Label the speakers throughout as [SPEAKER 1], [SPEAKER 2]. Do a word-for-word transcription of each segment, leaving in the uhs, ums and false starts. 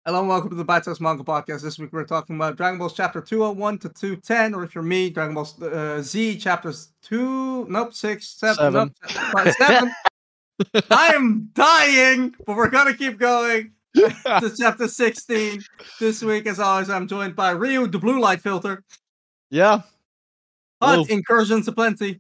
[SPEAKER 1] Hello and welcome to the Bite Size Manga Podcast. This week we're talking about Dragon Ball Chapter two oh one to two ten, or if you're me, Dragon Ball uh, Z Chapters two, nope, six, seven,
[SPEAKER 2] Seven.
[SPEAKER 1] nope, five, seven. I am dying, but we're gonna keep going to Chapter sixteen. This week, as always, I'm joined by Ryu, the Blue Light Filter.
[SPEAKER 2] Yeah.
[SPEAKER 1] Hut,
[SPEAKER 2] Hello.
[SPEAKER 1] Incursions aplenty.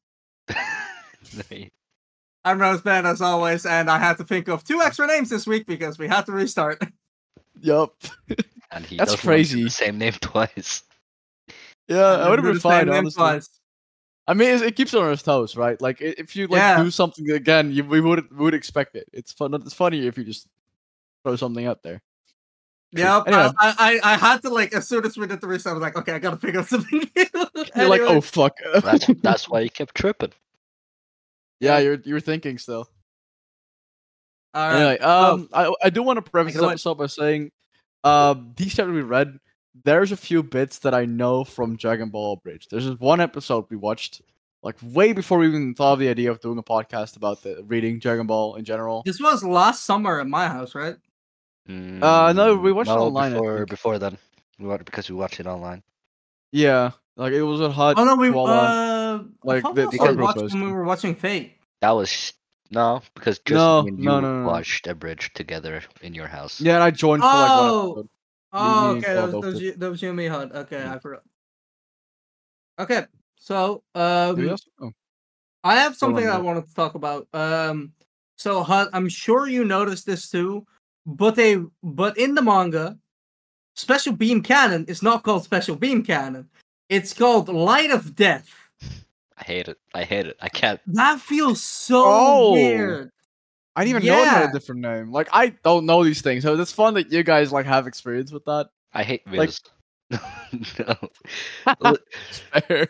[SPEAKER 1] I'm Roseman, as always, and I had to think of two extra names this week because we had to restart.
[SPEAKER 2] Yup.
[SPEAKER 3] And he
[SPEAKER 2] That's
[SPEAKER 3] doesn't want to do
[SPEAKER 2] crazy.
[SPEAKER 3] the same name twice.
[SPEAKER 2] Yeah, I would have
[SPEAKER 1] Do
[SPEAKER 2] been
[SPEAKER 1] the
[SPEAKER 2] fine,
[SPEAKER 1] same name
[SPEAKER 2] honestly.
[SPEAKER 1] twice.
[SPEAKER 2] I mean, it, it keeps it on his toes, right? Like, i- if you like
[SPEAKER 1] Yeah.
[SPEAKER 2] do something again, you, we would we would expect it. It's fun. It's funnier if you just throw something out there.
[SPEAKER 1] Yeah,
[SPEAKER 2] Anyway.
[SPEAKER 1] I, I I had to, like, as soon as we did the restart, I was like, okay, I gotta pick up something new.
[SPEAKER 2] You're like,
[SPEAKER 1] Anyway.
[SPEAKER 2] oh fuck.
[SPEAKER 3] That's that's why you kept tripping.
[SPEAKER 2] yeah, you're you're thinking still.
[SPEAKER 1] All right.
[SPEAKER 2] Anyway, um, I I do want to preface
[SPEAKER 1] Take it
[SPEAKER 2] this
[SPEAKER 1] away.
[SPEAKER 2] episode by saying, um, these chapters we read, there's a few bits that I know from Dragon Ball Bridge. There's this one episode we watched, like way before we even thought of the idea of doing a podcast about the reading Dragon Ball in general.
[SPEAKER 1] This was last summer at my house, right?
[SPEAKER 2] Uh, no, we watched it
[SPEAKER 3] no,
[SPEAKER 2] online, I
[SPEAKER 3] before
[SPEAKER 2] think.
[SPEAKER 3] before then. We watched because we watched it online.
[SPEAKER 2] Yeah, like it was a hot.
[SPEAKER 1] Oh no, we
[SPEAKER 2] Koala.
[SPEAKER 1] uh,
[SPEAKER 2] like,
[SPEAKER 1] I thought
[SPEAKER 2] the-
[SPEAKER 1] we
[SPEAKER 3] the
[SPEAKER 1] also
[SPEAKER 3] group
[SPEAKER 1] watched
[SPEAKER 2] was-
[SPEAKER 1] when we were watching Fate.
[SPEAKER 3] That was no, because just
[SPEAKER 2] No,
[SPEAKER 3] when you
[SPEAKER 2] no, no, no, no.
[SPEAKER 3] watched a bridge together in your house.
[SPEAKER 2] Yeah, and I joined for like one
[SPEAKER 1] Oh!
[SPEAKER 2] episode.
[SPEAKER 1] Oh,
[SPEAKER 2] me
[SPEAKER 1] okay,
[SPEAKER 2] and
[SPEAKER 1] that was,
[SPEAKER 2] Paul
[SPEAKER 1] that was,
[SPEAKER 2] both
[SPEAKER 1] you, that was you and me, Hud. Okay,
[SPEAKER 3] Yeah.
[SPEAKER 1] I forgot. Okay, so
[SPEAKER 2] Did we
[SPEAKER 1] um,
[SPEAKER 2] also- oh.
[SPEAKER 1] I have
[SPEAKER 2] Go
[SPEAKER 1] something
[SPEAKER 2] on,
[SPEAKER 1] I
[SPEAKER 2] Hud.
[SPEAKER 1] wanted to talk about. Um, so Hud, I'm sure you noticed this too, but they but in the manga, Special Beam Cannon is not called Special Beam Cannon. It's called Light of Death.
[SPEAKER 3] I hate it. I hate it. I can't.
[SPEAKER 1] That feels so
[SPEAKER 2] Oh.
[SPEAKER 1] weird.
[SPEAKER 2] I didn't even know it had
[SPEAKER 1] Yeah.
[SPEAKER 2] a different name. Like I don't know these things, so it's fun that you guys like have experience with that.
[SPEAKER 3] I hate
[SPEAKER 2] Like-
[SPEAKER 3] Viz. no. Well,
[SPEAKER 2] Fair.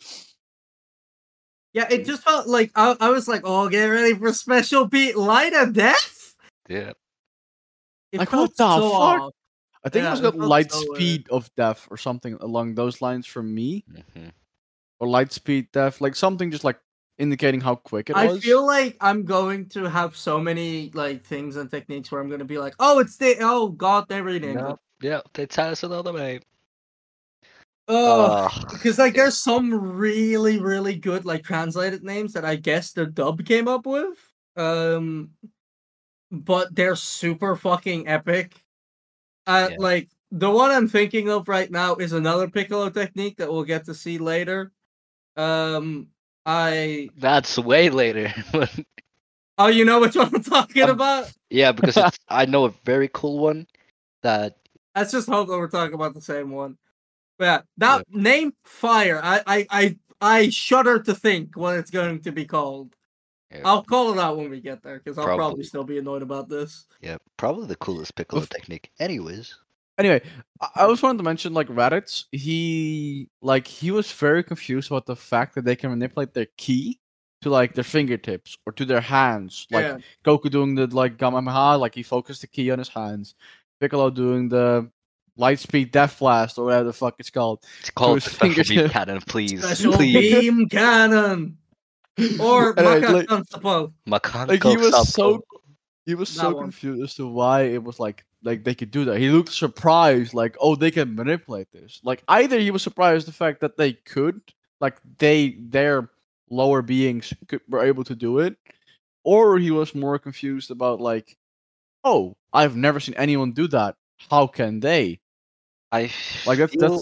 [SPEAKER 1] Yeah, it just felt like I, I was like, oh, get ready for Special Beat Light of Death.
[SPEAKER 3] yeah.
[SPEAKER 1] It
[SPEAKER 2] Like,
[SPEAKER 1] felt
[SPEAKER 2] what the
[SPEAKER 1] so
[SPEAKER 2] fuck?
[SPEAKER 1] off.
[SPEAKER 2] I think
[SPEAKER 1] Yeah,
[SPEAKER 2] it was
[SPEAKER 1] it
[SPEAKER 2] got
[SPEAKER 1] felt
[SPEAKER 2] light
[SPEAKER 1] so weird.
[SPEAKER 2] speed of death or something along those lines from me,
[SPEAKER 3] hmm
[SPEAKER 2] or light speed death, like something just like indicating how quick it
[SPEAKER 1] I
[SPEAKER 2] was.
[SPEAKER 1] feel like I'm going to have so many like things and techniques where I'm going to be like, oh, it's the oh god, they renamed
[SPEAKER 3] No.
[SPEAKER 1] it.
[SPEAKER 3] Yeah, they tell us another name.
[SPEAKER 1] Oh,
[SPEAKER 3] Ugh.
[SPEAKER 1] because like there's some really really good like translated names that I guess the dub came up with. Um, but they're super fucking epic. Uh,
[SPEAKER 3] Yeah.
[SPEAKER 1] like the one I'm thinking of right now is another Piccolo technique that we'll get to see later. Um, I
[SPEAKER 3] That's way later.
[SPEAKER 1] oh, you know which one I'm talking
[SPEAKER 3] Um,
[SPEAKER 1] about?
[SPEAKER 3] yeah, because it's, I know a very cool one that
[SPEAKER 1] Let's just hope that we're talking about the same one. But yeah, that name Fire. I, I, I, I shudder to think what it's going to be called.
[SPEAKER 3] yeah,
[SPEAKER 1] I'll call it out when we get there because I'll probably.
[SPEAKER 3] Probably.
[SPEAKER 1] still be annoyed about this.
[SPEAKER 3] yeah, probably the coolest Piccolo
[SPEAKER 2] Oof.
[SPEAKER 3] technique. Anyways,
[SPEAKER 2] Anyway, I, I just wanted to mention like Raditz. He like he was very confused about the fact that they can manipulate their ki to like their fingertips or to their hands. Like
[SPEAKER 1] yeah,
[SPEAKER 2] Goku doing the like Kamehameha, like he focused the ki on his hands. Piccolo doing the light speed death blast or whatever the fuck it's called.
[SPEAKER 3] it's called
[SPEAKER 2] his
[SPEAKER 3] Special Beam
[SPEAKER 2] fingertip.
[SPEAKER 3] Cannon, please.
[SPEAKER 1] special
[SPEAKER 3] please.
[SPEAKER 1] beam cannon or
[SPEAKER 2] Anyway,
[SPEAKER 1] Maka
[SPEAKER 2] like,
[SPEAKER 1] Constable.
[SPEAKER 3] Makanko
[SPEAKER 2] Like, he was so-
[SPEAKER 3] Sappo.
[SPEAKER 2] he was
[SPEAKER 1] That
[SPEAKER 2] so
[SPEAKER 1] one.
[SPEAKER 2] confused as to why it was like like they could do that. He looked surprised, like, oh, they can manipulate this. Like either he was surprised the fact that they could, like they their lower beings could, were able to do it, or he was more confused about like, oh, I've never seen anyone do that. How can they?
[SPEAKER 3] I
[SPEAKER 2] Like that's
[SPEAKER 3] feel,
[SPEAKER 2] that's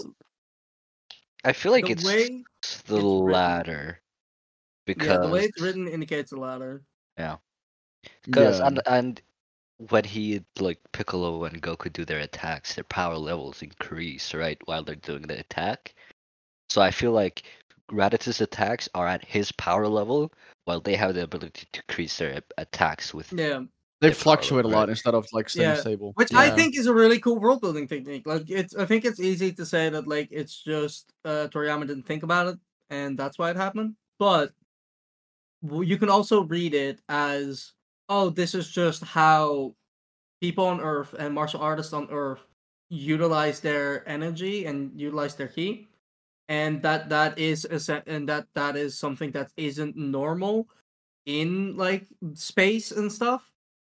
[SPEAKER 3] I feel like
[SPEAKER 1] The
[SPEAKER 3] it's
[SPEAKER 1] way
[SPEAKER 3] the
[SPEAKER 1] it's written-
[SPEAKER 3] latter because
[SPEAKER 1] Yeah, the way it's written indicates the latter.
[SPEAKER 3] Because
[SPEAKER 2] yeah.
[SPEAKER 3] and and when he like Piccolo and Goku do their attacks, their power levels increase, right, while they're doing the attack. So I feel like Raditz's attacks are at his power level, while they have the ability to increase their a- attacks with.
[SPEAKER 1] Yeah,
[SPEAKER 2] they
[SPEAKER 3] their power
[SPEAKER 2] fluctuate a
[SPEAKER 3] level,
[SPEAKER 2] lot
[SPEAKER 3] right?
[SPEAKER 2] instead of like staying
[SPEAKER 1] Yeah,
[SPEAKER 2] stable.
[SPEAKER 1] which I
[SPEAKER 2] Yeah.
[SPEAKER 1] think is a really cool world building technique. Like it's, I think it's easy to say that like it's just uh, Toriyama didn't think about it, and that's why it happened. But w- you can also read it as, oh, this is just how people on Earth and martial artists on Earth utilize their energy and utilize their ki, and that that is a se- and that that is something that isn't normal in like space and stuff.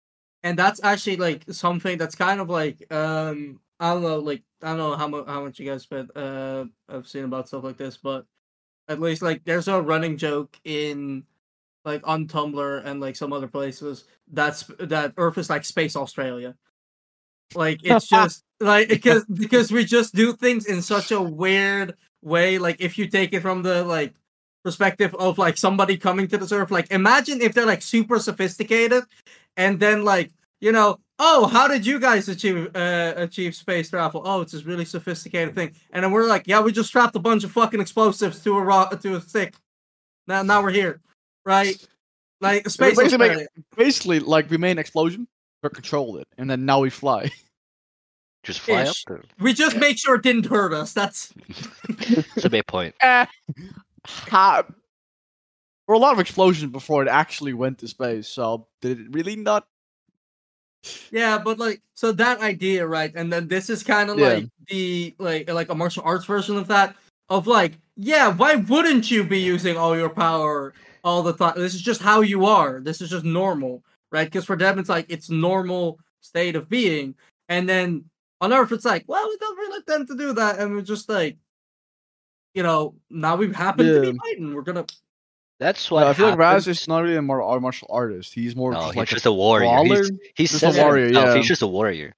[SPEAKER 1] and that's actually like something that's kind of like um I don't know, like I don't know how much how much you guys spent uh I've seen about stuff like this, but at least like there's a running joke in like on Tumblr and like some other places that's that Earth is like space Australia. Like it's just like because because we just do things in such a weird way. Like if you take it from the like perspective of like somebody coming to this Earth, like imagine if they're like super sophisticated, and then like you know, oh, how did you guys achieve uh, achieve space travel? Oh, it's this really sophisticated thing, and then we're like, yeah, we just strapped a bunch of fucking explosives to a rock to a stick. Now now we're here, right? Like space
[SPEAKER 2] basically,
[SPEAKER 1] Australia.
[SPEAKER 2] basically, like we made an explosion, but controlled it, and then now we fly.
[SPEAKER 3] Just fly
[SPEAKER 1] Ish.
[SPEAKER 3] up there.
[SPEAKER 1] We just made sure it didn't hurt us. That's
[SPEAKER 3] It's a big point.
[SPEAKER 2] Eh, ha- there were a lot of explosions before it actually went to space, so did it really not?
[SPEAKER 1] yeah, but like so that idea, right? And then this is kind of
[SPEAKER 2] Yeah.
[SPEAKER 1] like the like like a martial arts version of that. Of like, yeah, why wouldn't you be using all your power all the time? This is just how you are. This is just normal, right? Because for them, it's like it's normal state of being. And then on Earth, it's like, well, we don't really tend to do that, and we're just like, you know, now we happen to be
[SPEAKER 2] Yeah.
[SPEAKER 1] fighting. We're gonna.
[SPEAKER 3] That's
[SPEAKER 2] No,
[SPEAKER 3] what
[SPEAKER 2] I feel like Raz
[SPEAKER 3] happens.
[SPEAKER 2] is not really a mar- a martial artist. He's more
[SPEAKER 3] No,
[SPEAKER 2] just
[SPEAKER 3] he's
[SPEAKER 2] like
[SPEAKER 3] just
[SPEAKER 2] a
[SPEAKER 3] a warrior.
[SPEAKER 2] brawler.
[SPEAKER 3] He's, he
[SPEAKER 2] Just a
[SPEAKER 3] says it
[SPEAKER 2] warrior,
[SPEAKER 3] himself.
[SPEAKER 2] yeah.
[SPEAKER 3] He's just a warrior.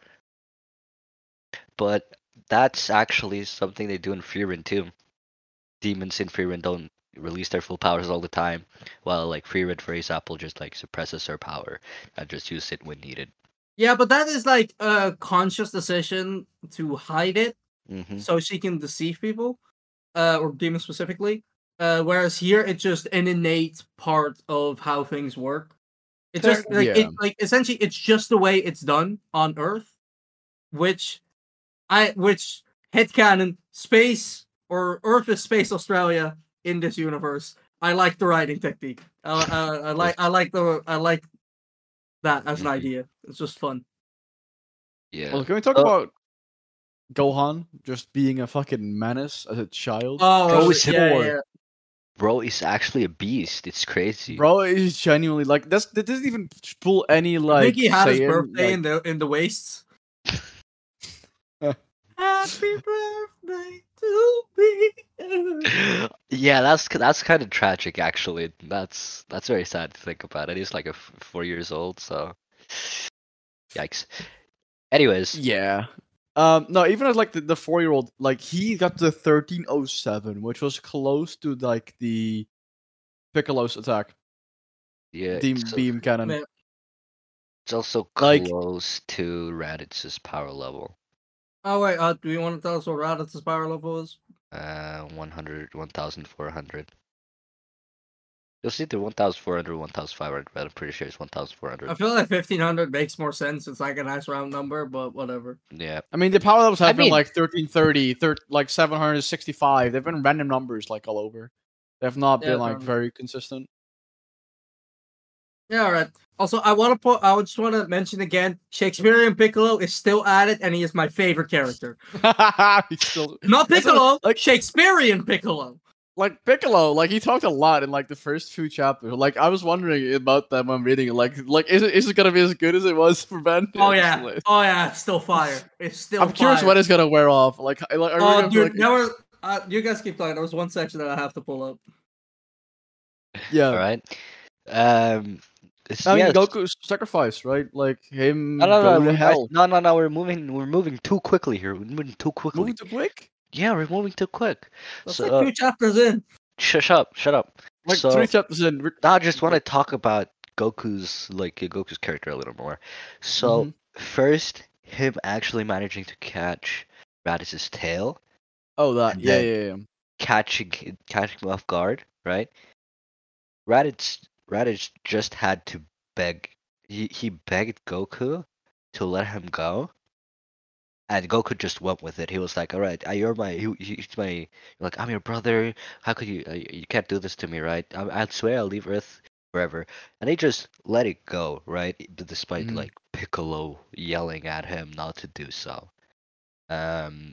[SPEAKER 3] But that's actually something they do in Frieren too. Demons in Frieren don't release their full powers all the time, while like Frieren, for example, just like suppresses their power and just use it when needed.
[SPEAKER 1] Yeah, but that is like a conscious decision to hide it,
[SPEAKER 3] Mm-hmm.
[SPEAKER 1] so she can deceive people, uh, or demons specifically. Uh, whereas here, it's just an innate part of how things work. It's just
[SPEAKER 2] Fair-
[SPEAKER 1] like
[SPEAKER 2] yeah.
[SPEAKER 1] it, like essentially, it's just the way it's done on Earth, which I, which headcanon space or Earth is space Australia in this universe. I like the writing technique. I, I, I like, I like the, I like that as an
[SPEAKER 3] Mhm.
[SPEAKER 1] idea. It's just fun.
[SPEAKER 3] Yeah.
[SPEAKER 2] Well, can we talk
[SPEAKER 3] Oh.
[SPEAKER 2] about Gohan just being a fucking menace as a child?
[SPEAKER 1] Oh,
[SPEAKER 3] Bro, is
[SPEAKER 1] yeah,
[SPEAKER 2] Sure.
[SPEAKER 1] yeah.
[SPEAKER 3] Bro is actually a beast. It's crazy.
[SPEAKER 2] Bro is genuinely like that's that doesn't even pull any
[SPEAKER 1] I
[SPEAKER 2] like
[SPEAKER 1] think he had his
[SPEAKER 2] Saiyan,
[SPEAKER 1] birthday
[SPEAKER 2] like-
[SPEAKER 1] in the in the wastes. Happy birthday to me.
[SPEAKER 3] Yeah, that's that's kind of tragic actually. That's that's very sad to think about. It is like a f- four years old, so yikes. Anyways,
[SPEAKER 2] Yeah. Um, no, even as like the, the four year old, like he got to thirteen oh seven, which was close to like the Piccolo's attack,
[SPEAKER 3] yeah,
[SPEAKER 2] the
[SPEAKER 3] it's,
[SPEAKER 2] beam cannon.
[SPEAKER 1] Man,
[SPEAKER 3] it's also
[SPEAKER 2] like-
[SPEAKER 3] close to Raditz's power level.
[SPEAKER 1] oh wait, uh, do you want to tell us what Raditz's power level is?
[SPEAKER 3] Uh, one hundred, one thousand four hundred. You'll see the one thousand four hundred, one thousand five hundred, but I'm pretty sure it's one thousand four
[SPEAKER 1] I
[SPEAKER 3] hundred.
[SPEAKER 1] feel like fifteen hundred makes more sense. It's like a nice round number, but whatever.
[SPEAKER 3] Yeah.
[SPEAKER 2] I mean, the power levels have
[SPEAKER 3] I
[SPEAKER 2] been
[SPEAKER 3] mean-
[SPEAKER 2] like thirteen thirty, thir- like seven hundred sixty-five. They've been random numbers like all over. They have not
[SPEAKER 1] Yeah,
[SPEAKER 2] been like
[SPEAKER 1] fair
[SPEAKER 2] very consistent.
[SPEAKER 1] Yeah, all right. Also, I want to put. I just want to mention again, Shakespearean Piccolo is still at it, and he is my favorite character.
[SPEAKER 2] He's still
[SPEAKER 1] Not
[SPEAKER 2] That's what-
[SPEAKER 1] Piccolo,
[SPEAKER 2] like-
[SPEAKER 1] Shakespearean Piccolo.
[SPEAKER 2] like Piccolo. Like he talked a lot in like the first few chapters. Like I was wondering about that when reading it. Like, like is it is it gonna be as good as it was for Ben?
[SPEAKER 1] Oh
[SPEAKER 2] It's
[SPEAKER 1] yeah,
[SPEAKER 2] like-
[SPEAKER 1] oh yeah, it's still fire. It's still.
[SPEAKER 2] I'm curious
[SPEAKER 1] fire.
[SPEAKER 2] when it's gonna wear off. Like, I- like are we
[SPEAKER 1] Oh,
[SPEAKER 2] gonna be
[SPEAKER 1] dude,
[SPEAKER 2] like,
[SPEAKER 1] there were. Uh, you guys keep talking. There was one section that I have to pull up.
[SPEAKER 2] yeah.
[SPEAKER 3] All right. Um. It's,
[SPEAKER 2] I mean,
[SPEAKER 3] yes.
[SPEAKER 2] Goku's sacrifice, right? Like him
[SPEAKER 3] No, no,
[SPEAKER 2] go
[SPEAKER 3] no,
[SPEAKER 2] to
[SPEAKER 3] we- I-
[SPEAKER 2] hell.
[SPEAKER 3] no, no, no. We're moving. We're moving too quickly here. We're moving too quickly.
[SPEAKER 2] Moving too quick.
[SPEAKER 3] Yeah, we're moving too quick.
[SPEAKER 1] That's
[SPEAKER 3] So,
[SPEAKER 1] like
[SPEAKER 3] uh,
[SPEAKER 1] two chapters in.
[SPEAKER 3] Shut, shut up. Shut up.
[SPEAKER 2] Like
[SPEAKER 3] so
[SPEAKER 2] three chapters in. we're-
[SPEAKER 3] now I just want to talk about Goku's like uh, Goku's character a little more. So
[SPEAKER 2] Mhm.
[SPEAKER 3] first, him actually managing to catch Raditz's tail,
[SPEAKER 2] Oh, that.
[SPEAKER 3] and
[SPEAKER 2] Yeah,
[SPEAKER 3] then-
[SPEAKER 2] yeah, yeah.
[SPEAKER 3] catching catching him off guard, right? Raditz Raditz just had to beg. He he begged Goku to let him go, and Goku just went with it. He was like, "All right, uh, you're my, he, he's my, like I'm your brother. How could you? Uh, you can't do this to me, right? I, I swear I'll leave Earth forever." And he just let it go, right? D- Despite
[SPEAKER 2] Mhm.
[SPEAKER 3] like Piccolo yelling at him not to do so. Um.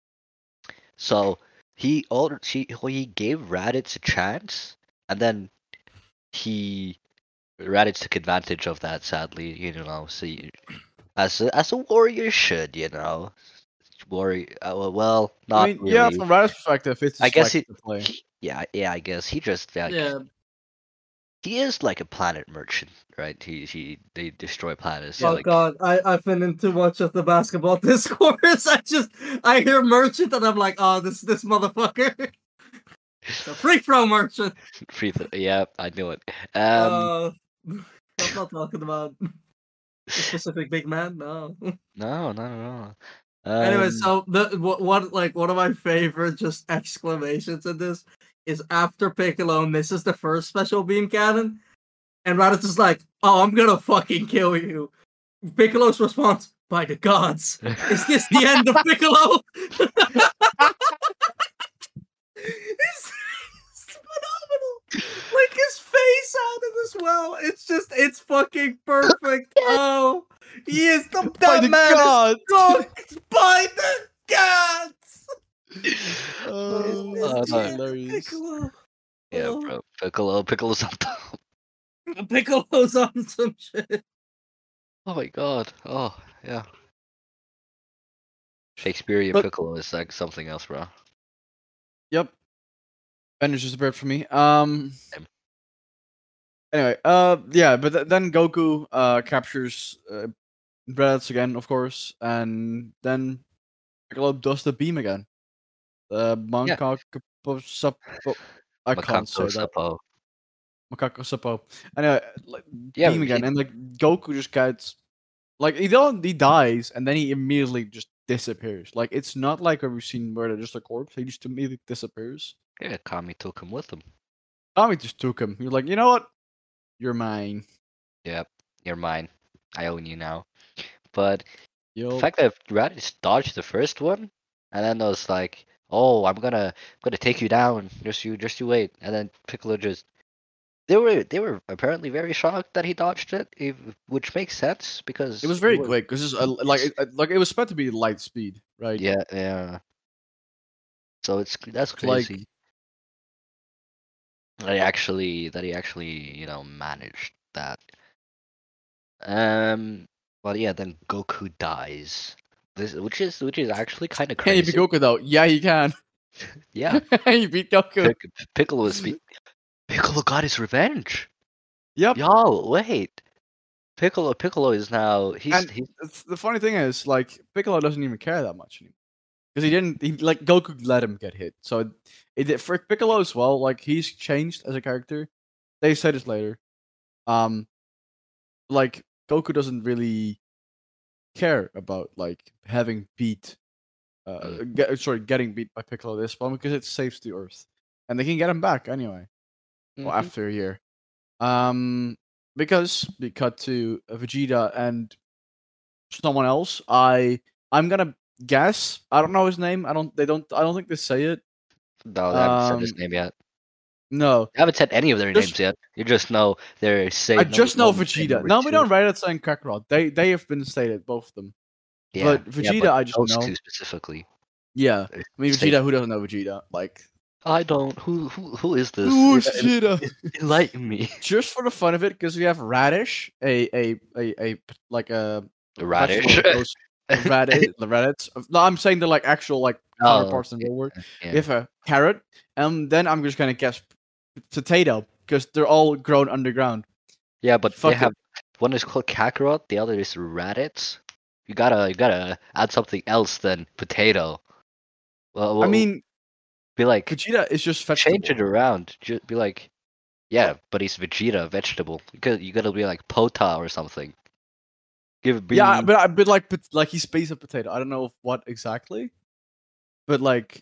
[SPEAKER 3] So he all he he gave Raditz a chance, and then he Raditz took advantage of that. Sadly, you know. So you, as a, as a warrior should, you know, warrior. Uh, well, well,
[SPEAKER 2] I
[SPEAKER 3] not
[SPEAKER 2] mean, yeah,
[SPEAKER 3] really.
[SPEAKER 2] from Radit's perspective, it's
[SPEAKER 3] I
[SPEAKER 2] just
[SPEAKER 3] guess
[SPEAKER 2] like
[SPEAKER 3] he,
[SPEAKER 2] the play.
[SPEAKER 3] he- yeah, yeah. I guess he just like
[SPEAKER 1] Yeah,
[SPEAKER 3] he is like a planet merchant, right? He he they destroy planets.
[SPEAKER 1] oh
[SPEAKER 3] Like
[SPEAKER 1] god, I I've been in too much of the basketball discourse. I just I hear merchant and I'm like, oh, this this motherfucker. The free throw merchant.
[SPEAKER 3] free. Th- yeah, I knew it. Um,
[SPEAKER 1] Uh, I'm not talking about a specific big man. No.
[SPEAKER 3] no, no, no. no.
[SPEAKER 1] Anyway,
[SPEAKER 3] Um,
[SPEAKER 1] so the what, what like one of my favorite just exclamations in this is after Piccolo misses the first special beam cannon, and Raditz is like, "Oh, I'm gonna fucking kill you." Piccolo's response, "By the gods, is this the end of Piccolo?" it's, it's phenomenal. Like his face on it as well. It's just, it's fucking perfect. Oh, he is the
[SPEAKER 2] By
[SPEAKER 1] that
[SPEAKER 2] the
[SPEAKER 1] man
[SPEAKER 2] gods!
[SPEAKER 1] is cooked by the gods.
[SPEAKER 2] Oh,
[SPEAKER 1] It's
[SPEAKER 3] Oh,
[SPEAKER 2] that's
[SPEAKER 1] the
[SPEAKER 3] no.
[SPEAKER 1] end of
[SPEAKER 2] hilarious.
[SPEAKER 1] Piccolo.
[SPEAKER 3] yeah,
[SPEAKER 1] Oh,
[SPEAKER 3] bro. Piccolo, Piccolo's on top.
[SPEAKER 1] Piccolo's on some shit.
[SPEAKER 3] Oh my god. Oh yeah. Shakespearean
[SPEAKER 2] But-
[SPEAKER 3] Piccolo is like something else, bro.
[SPEAKER 2] Yep. Bender just appeared for me. Um.
[SPEAKER 3] Same.
[SPEAKER 2] Anyway, uh, yeah, but th- then Goku uh captures uh, Raditz again, of course, and then Piccolo does the beam again. The Macaco Sapo. I can't say
[SPEAKER 3] Macaco
[SPEAKER 2] that.
[SPEAKER 3] Sapo.
[SPEAKER 2] Macaco Sapo. Anyway, like,
[SPEAKER 3] Yeah,
[SPEAKER 2] beam
[SPEAKER 3] he-
[SPEAKER 2] again, and like Goku just gets like he don't he dies, and then he immediately just disappears. Like it's not like what we've seen where they're just a corpse. He just immediately disappears.
[SPEAKER 3] Yeah, Kami took him with him.
[SPEAKER 2] Tommy just took him. You're like, you know what? You're mine.
[SPEAKER 3] Yep, you're mine. I own you now. But the
[SPEAKER 2] Yo.
[SPEAKER 3] fact that Raditz dodged the first one, and then was like, "Oh, I'm gonna, I'm gonna take you down. Just you, just you wait." And then Piccolo just, they were, they were apparently very shocked that he dodged it, if, which makes sense because
[SPEAKER 2] It was
[SPEAKER 3] he
[SPEAKER 2] very quick because it's uh, like
[SPEAKER 3] Yes.
[SPEAKER 2] it, like it was meant to be light speed, right?
[SPEAKER 3] Yeah, yeah. So it's that's
[SPEAKER 2] It's like-
[SPEAKER 3] crazy. That he actually, that he actually, you know, managed that. Um, but yeah, then Goku dies. This, which is, which is actually kind of
[SPEAKER 2] Can you
[SPEAKER 3] crazy.
[SPEAKER 2] beat Goku though? Yeah, you can.
[SPEAKER 3] Yeah,
[SPEAKER 2] you beat Goku.
[SPEAKER 3] Pic- Piccolo is spe- Piccolo got his revenge.
[SPEAKER 2] Yep.
[SPEAKER 3] Yo, wait. Piccolo, Piccolo is now he's
[SPEAKER 2] And
[SPEAKER 3] he's
[SPEAKER 2] it's- the funny thing is, like Piccolo doesn't even care that much anymore because he didn't. He, like Goku let him get hit, so it, it did for Piccolo as well. Like he's changed as a character. They say this later. Um, like Goku doesn't really care about like having beat, uh,
[SPEAKER 3] Mm.
[SPEAKER 2] get, sorry, getting beat by Piccolo this one because it saves the Earth, and they can get him back anyway. Well,
[SPEAKER 3] Mhm.
[SPEAKER 2] after a year, um, because we cut to uh, Vegeta and someone else. I I'm gonna guess. I don't know his name. I don't. They don't. I don't think they say it.
[SPEAKER 3] no, they haven't said his
[SPEAKER 2] um,
[SPEAKER 3] name yet.
[SPEAKER 2] No,
[SPEAKER 3] They haven't said any of their
[SPEAKER 2] Just-
[SPEAKER 3] names yet. You just know they're saying.
[SPEAKER 2] I just know
[SPEAKER 3] number
[SPEAKER 2] Vegeta. No, we
[SPEAKER 3] two.
[SPEAKER 2] don't write it saying Kakarot. They they have been stated, both of them.
[SPEAKER 3] Yeah,
[SPEAKER 2] but
[SPEAKER 3] yeah,
[SPEAKER 2] Vegeta,
[SPEAKER 3] but
[SPEAKER 2] I just
[SPEAKER 3] those
[SPEAKER 2] know.
[SPEAKER 3] two specifically.
[SPEAKER 2] Yeah, I mean
[SPEAKER 3] Say-
[SPEAKER 2] Vegeta. Who doesn't know Vegeta? Like,
[SPEAKER 3] I don't. Who who who is this?
[SPEAKER 2] who is
[SPEAKER 3] En-
[SPEAKER 2] Vegeta?
[SPEAKER 3] Enlighten me.
[SPEAKER 2] Just for the fun of it, because we have Radish, a a a, a like a
[SPEAKER 3] Radish.
[SPEAKER 2] vegetable that goes- Radish, the Raditz. No, I'm saying they're like actual like
[SPEAKER 3] Oh,
[SPEAKER 2] counterparts in the real world.
[SPEAKER 3] Yeah.
[SPEAKER 2] We have a carrot, and then I'm just gonna guess potato because they're all grown underground.
[SPEAKER 3] Yeah, but
[SPEAKER 2] Fuck
[SPEAKER 3] they
[SPEAKER 2] it.
[SPEAKER 3] have one is called Kakarot, the other is Raditz. You gotta you gotta add something else than potato. Well,
[SPEAKER 2] I
[SPEAKER 3] well,
[SPEAKER 2] mean,
[SPEAKER 3] be like
[SPEAKER 2] Vegeta is just vegetable.
[SPEAKER 3] change it around. Just be like, yeah, but he's Vegeta, vegetable. You gotta you gotta be like Pota or something. Give it.
[SPEAKER 2] Yeah, but I but like but like he's space of potato. I don't know what exactly, but like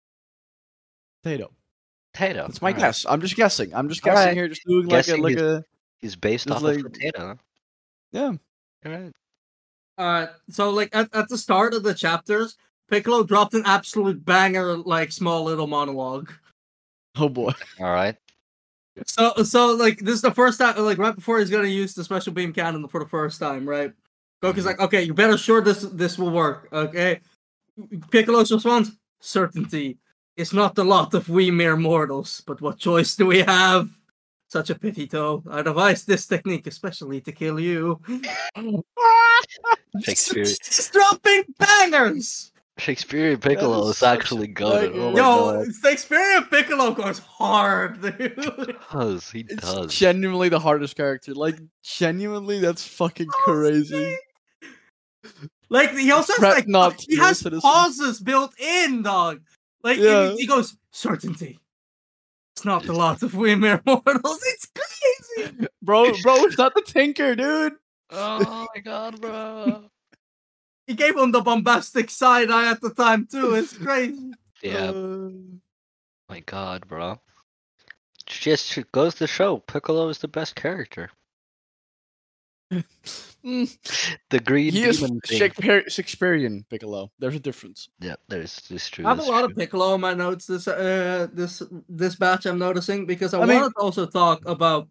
[SPEAKER 2] potato.
[SPEAKER 3] potato.
[SPEAKER 2] That's my
[SPEAKER 3] alright.
[SPEAKER 2] guess. I'm just guessing. I'm just guessing
[SPEAKER 3] Alright.
[SPEAKER 2] here, just doing like a
[SPEAKER 3] Guessing
[SPEAKER 2] like
[SPEAKER 3] is-
[SPEAKER 2] a
[SPEAKER 3] He's based
[SPEAKER 2] It's
[SPEAKER 3] off
[SPEAKER 2] like-
[SPEAKER 3] of potato.
[SPEAKER 2] yeah.
[SPEAKER 3] Alright.
[SPEAKER 1] Alright, so like at, at the start of the chapters, Piccolo dropped an absolute banger, like small little monologue.
[SPEAKER 2] Oh boy.
[SPEAKER 3] Alright.
[SPEAKER 1] So, so like this is the first time, like right before he's gonna use the special beam cannon for the first time, right? Goku's
[SPEAKER 3] Mhm.
[SPEAKER 1] like, "Okay, you better sure this this will work." Okay, Piccolo's response: "Certainty. It's not the lot of we mere mortals, but what choice do we have?" Such a pity, though. I devised this technique especially to kill you.
[SPEAKER 3] Shakespeare.
[SPEAKER 1] Just dropping bangers.
[SPEAKER 3] Shakespearean
[SPEAKER 2] That
[SPEAKER 3] Piccolo
[SPEAKER 2] is
[SPEAKER 3] is
[SPEAKER 2] such
[SPEAKER 3] actually
[SPEAKER 2] a
[SPEAKER 3] goaded. Oh my
[SPEAKER 2] banger.
[SPEAKER 1] Yo,
[SPEAKER 3] god.
[SPEAKER 1] Shakespearean Piccolo goes hard, dude.
[SPEAKER 3] He does. He
[SPEAKER 2] It's
[SPEAKER 3] does.
[SPEAKER 2] genuinely the hardest character. Like, genuinely, that's fucking crazy.
[SPEAKER 1] Like he also has
[SPEAKER 2] Fret
[SPEAKER 1] like
[SPEAKER 2] not,
[SPEAKER 1] he
[SPEAKER 2] your
[SPEAKER 1] has
[SPEAKER 2] citizen.
[SPEAKER 1] pauses built in, dog. Like
[SPEAKER 2] Yeah.
[SPEAKER 1] he, he goes certainty. It's not the lot of we mere mortals. It's crazy.
[SPEAKER 2] Bro, bro, it's not the Tinker, dude.
[SPEAKER 3] Oh my god, bro.
[SPEAKER 1] He gave him the bombastic side eye at the time too. It's crazy.
[SPEAKER 3] Yeah.
[SPEAKER 2] Uh,
[SPEAKER 3] My god, bro. Just goes to show Piccolo is the best character.
[SPEAKER 2] mm,
[SPEAKER 3] The green
[SPEAKER 2] he is
[SPEAKER 3] demon thing.
[SPEAKER 2] Shakespeare- Shakespearean Piccolo. There's a difference.
[SPEAKER 3] Yeah, there's this true.
[SPEAKER 1] I have a
[SPEAKER 3] that's
[SPEAKER 1] lot
[SPEAKER 3] true.
[SPEAKER 1] of Piccolo in my notes this uh this this batch I'm noticing because I,
[SPEAKER 2] I
[SPEAKER 1] wanted
[SPEAKER 2] mean-
[SPEAKER 1] to also talk about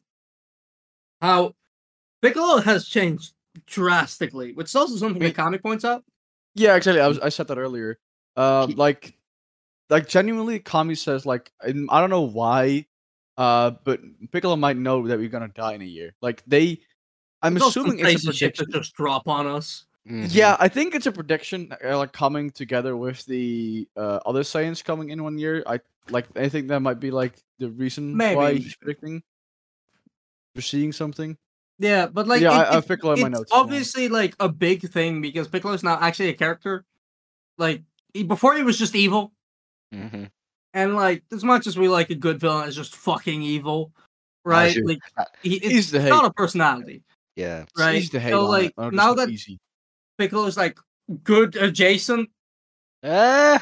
[SPEAKER 1] how Piccolo has changed drastically, which is also something
[SPEAKER 2] I mean-
[SPEAKER 1] Mikami points out.
[SPEAKER 2] Yeah, exactly. I was I said that earlier. Uh,
[SPEAKER 3] He-
[SPEAKER 2] like, like genuinely, Kami says like I I don't know why, uh, but Piccolo might know that we're gonna die in a year. Like they, I'm
[SPEAKER 1] There's also
[SPEAKER 2] assuming
[SPEAKER 1] some
[SPEAKER 2] it's a
[SPEAKER 1] crazy shit
[SPEAKER 2] prediction.
[SPEAKER 1] that just drop on us.
[SPEAKER 3] Mhm.
[SPEAKER 2] Yeah, I think it's a prediction, uh, like coming together with the uh, other Saiyans coming in one year. I like. I think that might be like the reason why
[SPEAKER 1] Maybe.
[SPEAKER 2] he's predicting. You're seeing something.
[SPEAKER 1] Yeah, but like
[SPEAKER 2] Yeah,
[SPEAKER 1] it-
[SPEAKER 2] I- I have
[SPEAKER 1] it-
[SPEAKER 2] Piccolo in my
[SPEAKER 1] it's
[SPEAKER 2] notes, yeah.
[SPEAKER 1] obviously like a big thing because Piccolo is now actually a character. Like he, before, he was just evil,
[SPEAKER 3] Mhm.
[SPEAKER 1] and like as much as we like a good villain, is just fucking evil, right?
[SPEAKER 3] sure.
[SPEAKER 1] Like
[SPEAKER 3] Uh,
[SPEAKER 1] he, it's
[SPEAKER 2] Easy to hate.
[SPEAKER 1] not a personality,
[SPEAKER 3] Yeah.
[SPEAKER 2] It's
[SPEAKER 1] right?
[SPEAKER 2] easy to hate
[SPEAKER 1] so
[SPEAKER 2] on
[SPEAKER 1] like
[SPEAKER 2] it. Oh,
[SPEAKER 1] now
[SPEAKER 2] that's
[SPEAKER 1] that
[SPEAKER 2] easy.
[SPEAKER 1] Piccolo is like good adjacent,
[SPEAKER 3] Ah,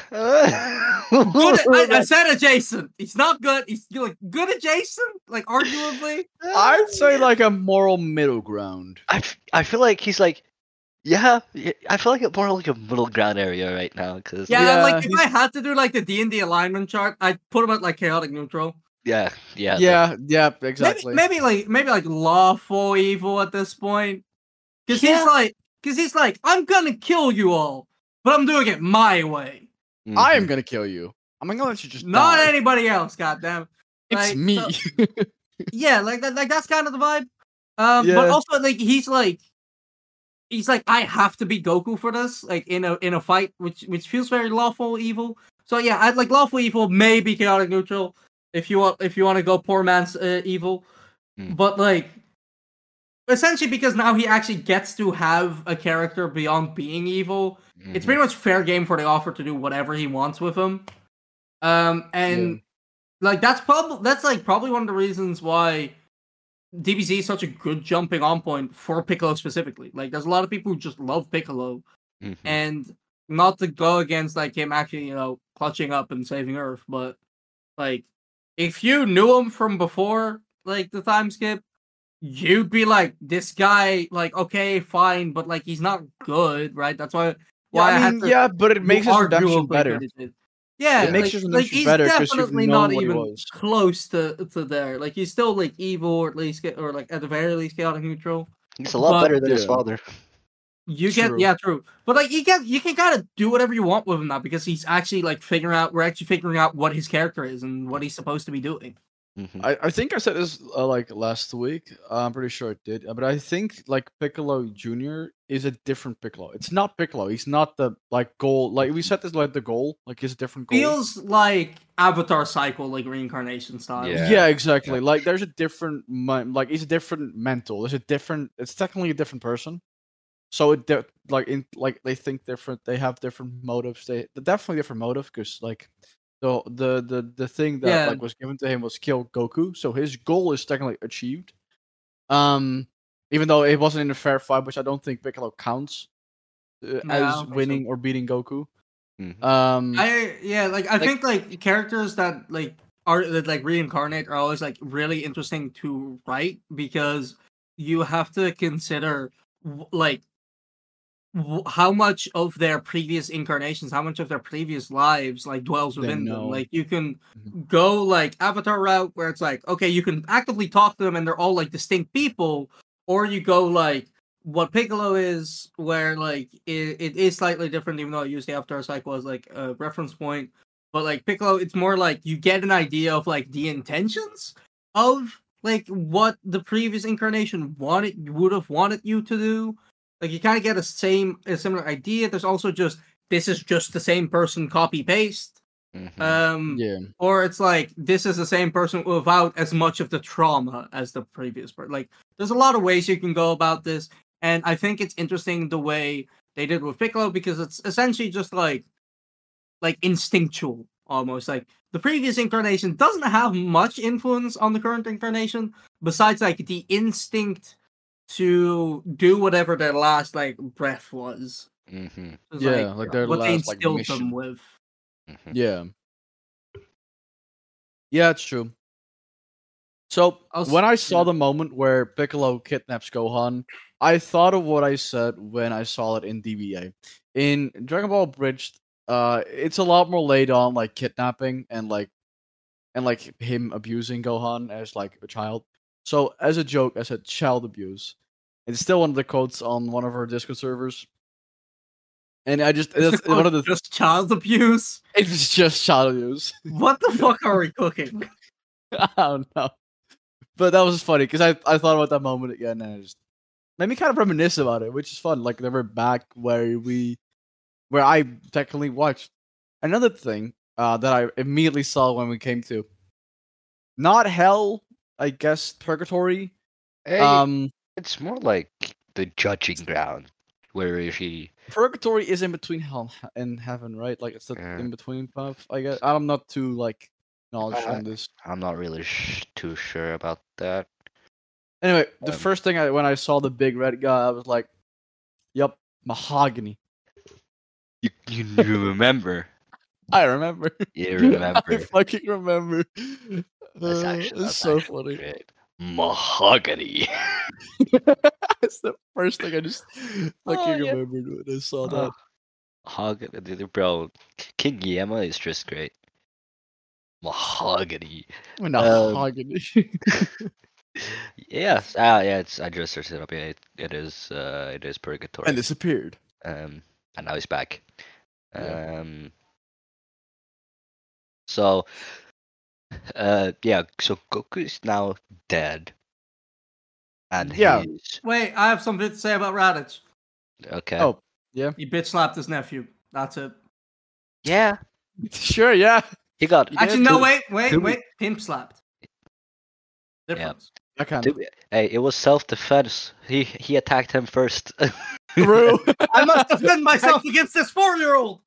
[SPEAKER 1] good. I, I said adjacent. He's not good. He's like good adjacent, like arguably.
[SPEAKER 2] I'd say like a moral middle ground.
[SPEAKER 3] I, f- I feel like he's like, yeah, yeah, I feel like it's more like a middle ground area right now because
[SPEAKER 1] Yeah,
[SPEAKER 2] Yeah,
[SPEAKER 1] like if
[SPEAKER 2] he's-
[SPEAKER 1] I had to do like the D and D alignment chart, I'd put him at like chaotic neutral.
[SPEAKER 3] yeah, yeah,
[SPEAKER 2] Yeah, yeah, exactly.
[SPEAKER 1] Maybe, maybe like maybe like lawful evil at this point, because
[SPEAKER 3] Yeah.
[SPEAKER 1] he's like, because he's like, I'm gonna kill you all, but I'm doing it my way,
[SPEAKER 3] Mhm.
[SPEAKER 2] I am gonna kill you. I'm gonna let you just
[SPEAKER 1] not
[SPEAKER 2] die.
[SPEAKER 1] anybody else. Goddamn,
[SPEAKER 2] It's
[SPEAKER 1] Like,
[SPEAKER 2] me.
[SPEAKER 1] so- yeah, like that, like that's kind of the vibe. Um, but
[SPEAKER 2] Yeah.
[SPEAKER 1] also like he's like, he's like, I have to be Goku for this, like in a in a fight, which which feels very lawful evil. So yeah, I'd like lawful evil, maybe chaotic neutral, if you want if you want to go poor man's uh, evil.
[SPEAKER 3] Hmm.
[SPEAKER 1] But like, essentially, because now he actually gets to have a character beyond being evil. It's
[SPEAKER 3] Mhm.
[SPEAKER 1] pretty much fair game for the author to do whatever he wants with him. Um, and like that's probably that's like probably one of the reasons why D B Z is such a good jumping on point for Piccolo specifically. Like, there's a lot of people who just love Piccolo,
[SPEAKER 3] Mhm.
[SPEAKER 1] and not to go against like him actually, you know, clutching up and saving Earth, but like if you knew him from before, like the time skip, you'd be like, this guy, like, okay, fine, but like he's not good, right? That's why
[SPEAKER 2] Yeah,
[SPEAKER 1] why
[SPEAKER 2] I
[SPEAKER 1] had
[SPEAKER 2] mean,
[SPEAKER 1] to
[SPEAKER 2] yeah, but it makes his
[SPEAKER 1] arguably
[SPEAKER 2] redemption
[SPEAKER 1] good
[SPEAKER 2] better.
[SPEAKER 1] as it. Yeah,
[SPEAKER 2] It makes
[SPEAKER 1] like,
[SPEAKER 2] his
[SPEAKER 1] like
[SPEAKER 2] redemption
[SPEAKER 1] he's
[SPEAKER 2] better 'cause you've
[SPEAKER 1] definitely
[SPEAKER 2] known
[SPEAKER 1] not
[SPEAKER 2] what he
[SPEAKER 1] even
[SPEAKER 2] was.
[SPEAKER 1] close to to there. Like he's still like evil, or at least or like at the very least chaotic neutral.
[SPEAKER 3] He's a lot
[SPEAKER 1] but-
[SPEAKER 3] better than his
[SPEAKER 2] Yeah.
[SPEAKER 3] father.
[SPEAKER 1] You
[SPEAKER 2] True.
[SPEAKER 1] get yeah, true. But like you get you can kind of do whatever you want with him now because he's actually like figuring out we're actually figuring out what his character is and what he's supposed to be doing.
[SPEAKER 3] Mhm.
[SPEAKER 2] I, I think I said this uh, like last week. Uh, I'm pretty sure it did. uh, But I think like Piccolo Junior is a different Piccolo. It's not Piccolo. He's not the like goal. Like we said this like the goal. Like he's a different goal.
[SPEAKER 1] Feels like Avatar cycle, like reincarnation style.
[SPEAKER 3] Yeah.
[SPEAKER 2] Yeah, exactly. Like there's a different mi- like he's a different mental. There's a different. It's technically a different person. So it de- like in like they think different. They have different motives. They they're definitely different motive because like the the the the thing that
[SPEAKER 1] Yeah.
[SPEAKER 2] like was given to him was kill Goku. So his goal is technically achieved. Um, even though it wasn't in a fair fight, which I don't think Piccolo counts uh,
[SPEAKER 1] No, I don't
[SPEAKER 2] as
[SPEAKER 1] think so.
[SPEAKER 2] winning or beating Goku.
[SPEAKER 3] Mhm.
[SPEAKER 2] Um,
[SPEAKER 1] I yeah, like I
[SPEAKER 2] Like-
[SPEAKER 1] think like characters that like are that like reincarnate are always like really interesting to write because you have to consider w- like w- how much of their previous incarnations, how much of their previous lives like dwells
[SPEAKER 2] They
[SPEAKER 1] within them.
[SPEAKER 2] know.
[SPEAKER 1] Like you can
[SPEAKER 2] Mhm.
[SPEAKER 1] go like Avatar route where it's like okay, you can actively talk to them and they're all like distinct people, or you go like what Piccolo is, where like it, it is slightly different, even though I use the Avatar cycle as like a reference point. But like Piccolo, it's more like you get an idea of like the intentions of like what the previous incarnation wanted would have wanted you to do. Like you kind of get a same a similar idea. There's also just this is just the same person copy paste.
[SPEAKER 3] Mhm.
[SPEAKER 1] Um,
[SPEAKER 2] Yeah.
[SPEAKER 1] or it's like this is the same person without as much of the trauma as the previous person. Like there's a lot of ways you can go about this, and I think it's interesting the way they did with Piccolo because it's essentially just like like instinctual almost. Like the previous incarnation doesn't have much influence on the current incarnation besides like the instinct to do whatever their last like breath was.
[SPEAKER 3] Mhm.
[SPEAKER 1] It's
[SPEAKER 2] Yeah, like their
[SPEAKER 1] what they
[SPEAKER 2] last, like,
[SPEAKER 1] instilled
[SPEAKER 2] mission.
[SPEAKER 1] them with.
[SPEAKER 3] Mhm.
[SPEAKER 2] Yeah. Yeah, it's true. So
[SPEAKER 1] I'll
[SPEAKER 2] when
[SPEAKER 1] s-
[SPEAKER 2] I saw
[SPEAKER 1] yeah.
[SPEAKER 2] the moment where Piccolo kidnaps Gohan, I thought of what I said when I saw it in D B A. In Dragon Ball Bridged, uh, it's a lot more laid on like kidnapping and like and like him abusing Gohan as like a child. So as a joke, I said child abuse. It's still one of the quotes on one of our Discord servers. And I just
[SPEAKER 1] Is
[SPEAKER 2] that's
[SPEAKER 1] the
[SPEAKER 2] one of
[SPEAKER 1] quote
[SPEAKER 2] the
[SPEAKER 1] just child abuse?
[SPEAKER 2] it's just child abuse.
[SPEAKER 1] What the fuck are we cooking?
[SPEAKER 2] I don't know. But that was funny because I, I thought about that moment again and it just made me kind of reminisce about it, which is fun. Like they were back where we where I technically watched. Another thing uh, that I immediately saw when we came to not hell, I guess purgatory.
[SPEAKER 3] Hey,
[SPEAKER 2] Um
[SPEAKER 3] it's more like the judging ground where he.
[SPEAKER 2] purgatory is in between hell and heaven, right? Like it's the
[SPEAKER 3] Yeah.
[SPEAKER 2] in between path, I guess. I'm not too like knowledge
[SPEAKER 3] Uh,
[SPEAKER 2] on this.
[SPEAKER 3] I'm not really sh- too sure about that.
[SPEAKER 2] Anyway, the
[SPEAKER 3] Um,
[SPEAKER 2] first thing I when I saw the big red guy, I was like, "Yep, mahogany."
[SPEAKER 3] You you remember?
[SPEAKER 2] I remember.
[SPEAKER 3] You
[SPEAKER 2] I
[SPEAKER 3] remember?
[SPEAKER 2] fucking remember.
[SPEAKER 3] That's
[SPEAKER 2] Uh,
[SPEAKER 3] actually
[SPEAKER 2] it's
[SPEAKER 3] that's
[SPEAKER 2] so
[SPEAKER 3] actually
[SPEAKER 2] funny.
[SPEAKER 3] great. Mahogany.
[SPEAKER 2] It's the first thing I just fucking
[SPEAKER 3] Oh, yeah.
[SPEAKER 2] remembered when I saw that.
[SPEAKER 3] Oh, mahogany, bro. King Yama is just great. Mahogany.
[SPEAKER 2] Mahogany.
[SPEAKER 3] Yeah, ah, yeah. It's I just searched it up. Yeah, it, it is. Uh, it is purgatory.
[SPEAKER 2] and disappeared.
[SPEAKER 3] Um, and now he's back.
[SPEAKER 2] Yeah.
[SPEAKER 3] Um. So, uh, yeah. So Goku is now dead, and
[SPEAKER 2] Yeah.
[SPEAKER 3] he's
[SPEAKER 1] Wait, I have something to say about Raditz.
[SPEAKER 3] okay.
[SPEAKER 2] Oh, yeah.
[SPEAKER 1] He bitch slapped his nephew. That's it.
[SPEAKER 3] Yeah,
[SPEAKER 2] Sure, yeah.
[SPEAKER 3] he got.
[SPEAKER 2] He
[SPEAKER 1] Actually,
[SPEAKER 2] did.
[SPEAKER 1] no,
[SPEAKER 3] to-
[SPEAKER 1] wait, wait,
[SPEAKER 3] to-
[SPEAKER 1] wait. Pimp slapped. Difference.
[SPEAKER 2] I can't.
[SPEAKER 3] to- Hey, it was self-defense. He he attacked him first.
[SPEAKER 2] True.
[SPEAKER 1] I must defend myself against this four-year-old.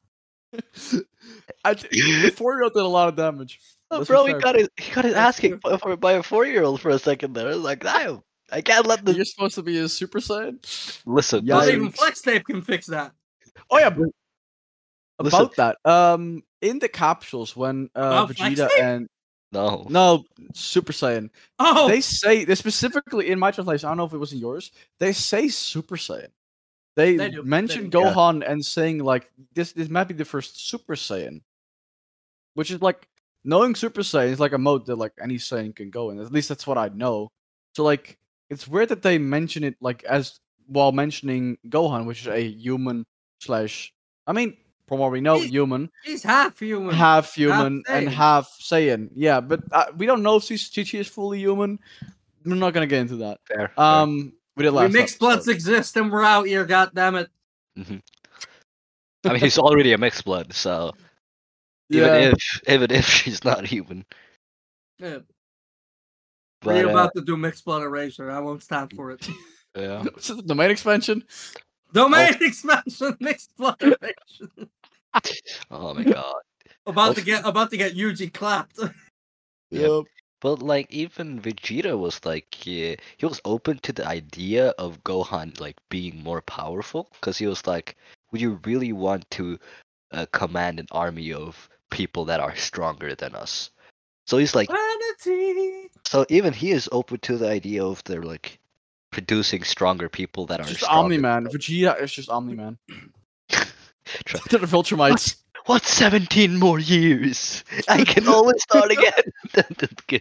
[SPEAKER 2] I th- the four-year-old did a lot of damage.
[SPEAKER 3] Oh,
[SPEAKER 2] Let's
[SPEAKER 3] bro,
[SPEAKER 2] be
[SPEAKER 3] he
[SPEAKER 2] fair.
[SPEAKER 3] got his he got his
[SPEAKER 2] That's
[SPEAKER 3] ass kicked by, for- by a four-year-old for a second there. I was like, damn, I can't let this.
[SPEAKER 2] You're supposed to be a Super Saiyan.
[SPEAKER 3] Listen,
[SPEAKER 2] Yeah,
[SPEAKER 1] Not
[SPEAKER 3] listen,
[SPEAKER 1] even Flex Tape can fix that.
[SPEAKER 2] Oh yeah. b-
[SPEAKER 3] Listen.
[SPEAKER 2] About that, um, in the capsules when uh,
[SPEAKER 1] About Flex
[SPEAKER 2] Vegeta
[SPEAKER 1] Tape?
[SPEAKER 2] and
[SPEAKER 3] no.
[SPEAKER 2] no Super Saiyan,
[SPEAKER 1] Oh,
[SPEAKER 2] they say they specifically in my translation. I don't know if it was in yours. They say Super Saiyan. They,
[SPEAKER 1] They do, they
[SPEAKER 2] mention
[SPEAKER 1] do.
[SPEAKER 3] Yeah.
[SPEAKER 2] Gohan and saying like this. This might be the first Super Saiyan, which is like knowing Super Saiyan is like a mode that like any Saiyan can go in. At least that's what I know. So like it's weird that they mention it like as while mentioning Gohan, which is a human slash. I mean, from what we know,
[SPEAKER 1] He-
[SPEAKER 2] human,
[SPEAKER 1] he's half human.
[SPEAKER 2] half human, and
[SPEAKER 1] Saiyan.
[SPEAKER 2] half Saiyan. Yeah, but uh, we don't know if Chi Chi is fully human. We're not gonna get into that.
[SPEAKER 3] Fair. fair.
[SPEAKER 2] Um, we did
[SPEAKER 1] We
[SPEAKER 2] last
[SPEAKER 1] mixed bloods
[SPEAKER 2] episode.
[SPEAKER 1] exist and we're out here, goddammit.
[SPEAKER 3] Mhm. I mean, he's already a mixed blood, so
[SPEAKER 2] Yeah.
[SPEAKER 3] even if even if she's not human,
[SPEAKER 1] Yeah.
[SPEAKER 3] but
[SPEAKER 1] We're
[SPEAKER 3] uh,
[SPEAKER 1] about to do mixed blood erasure. I won't stand for it.
[SPEAKER 3] yeah.
[SPEAKER 2] This is the main expansion.
[SPEAKER 1] Domain expansion, mixed blood erasure.
[SPEAKER 3] Oh my god.
[SPEAKER 1] About to get about to get Yuji clapped.
[SPEAKER 3] Yeah.
[SPEAKER 2] Yep.
[SPEAKER 3] But like even Vegeta was like he, he was open to the idea of Gohan like being more powerful because he was like, would you really want to uh, command an army of people that are stronger than us? So he's like,
[SPEAKER 1] Vanity.
[SPEAKER 3] so even he is open to the idea of they're like producing stronger people that are
[SPEAKER 2] Just
[SPEAKER 3] stronger.
[SPEAKER 2] Omni Man. Vegeta is just Omni Man.
[SPEAKER 3] Try-
[SPEAKER 2] To the Viltrumites.
[SPEAKER 3] What seventeen more years? I can always start again.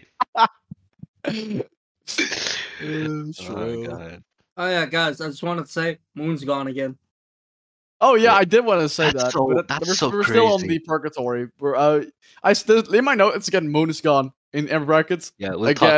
[SPEAKER 2] Uh,
[SPEAKER 3] Oh
[SPEAKER 2] true.
[SPEAKER 3] god.
[SPEAKER 1] Oh yeah, guys, I just wanted to say Moon's gone again.
[SPEAKER 2] Oh yeah, I did want to say
[SPEAKER 3] That's
[SPEAKER 2] that.
[SPEAKER 3] so-
[SPEAKER 2] but
[SPEAKER 3] that's
[SPEAKER 2] we're,
[SPEAKER 3] so
[SPEAKER 2] we're still on
[SPEAKER 3] crazy.
[SPEAKER 2] the purgatory. We're uh, I still in my notes again. Moon is gone in, in brackets
[SPEAKER 3] Yeah, we'll talk
[SPEAKER 2] again.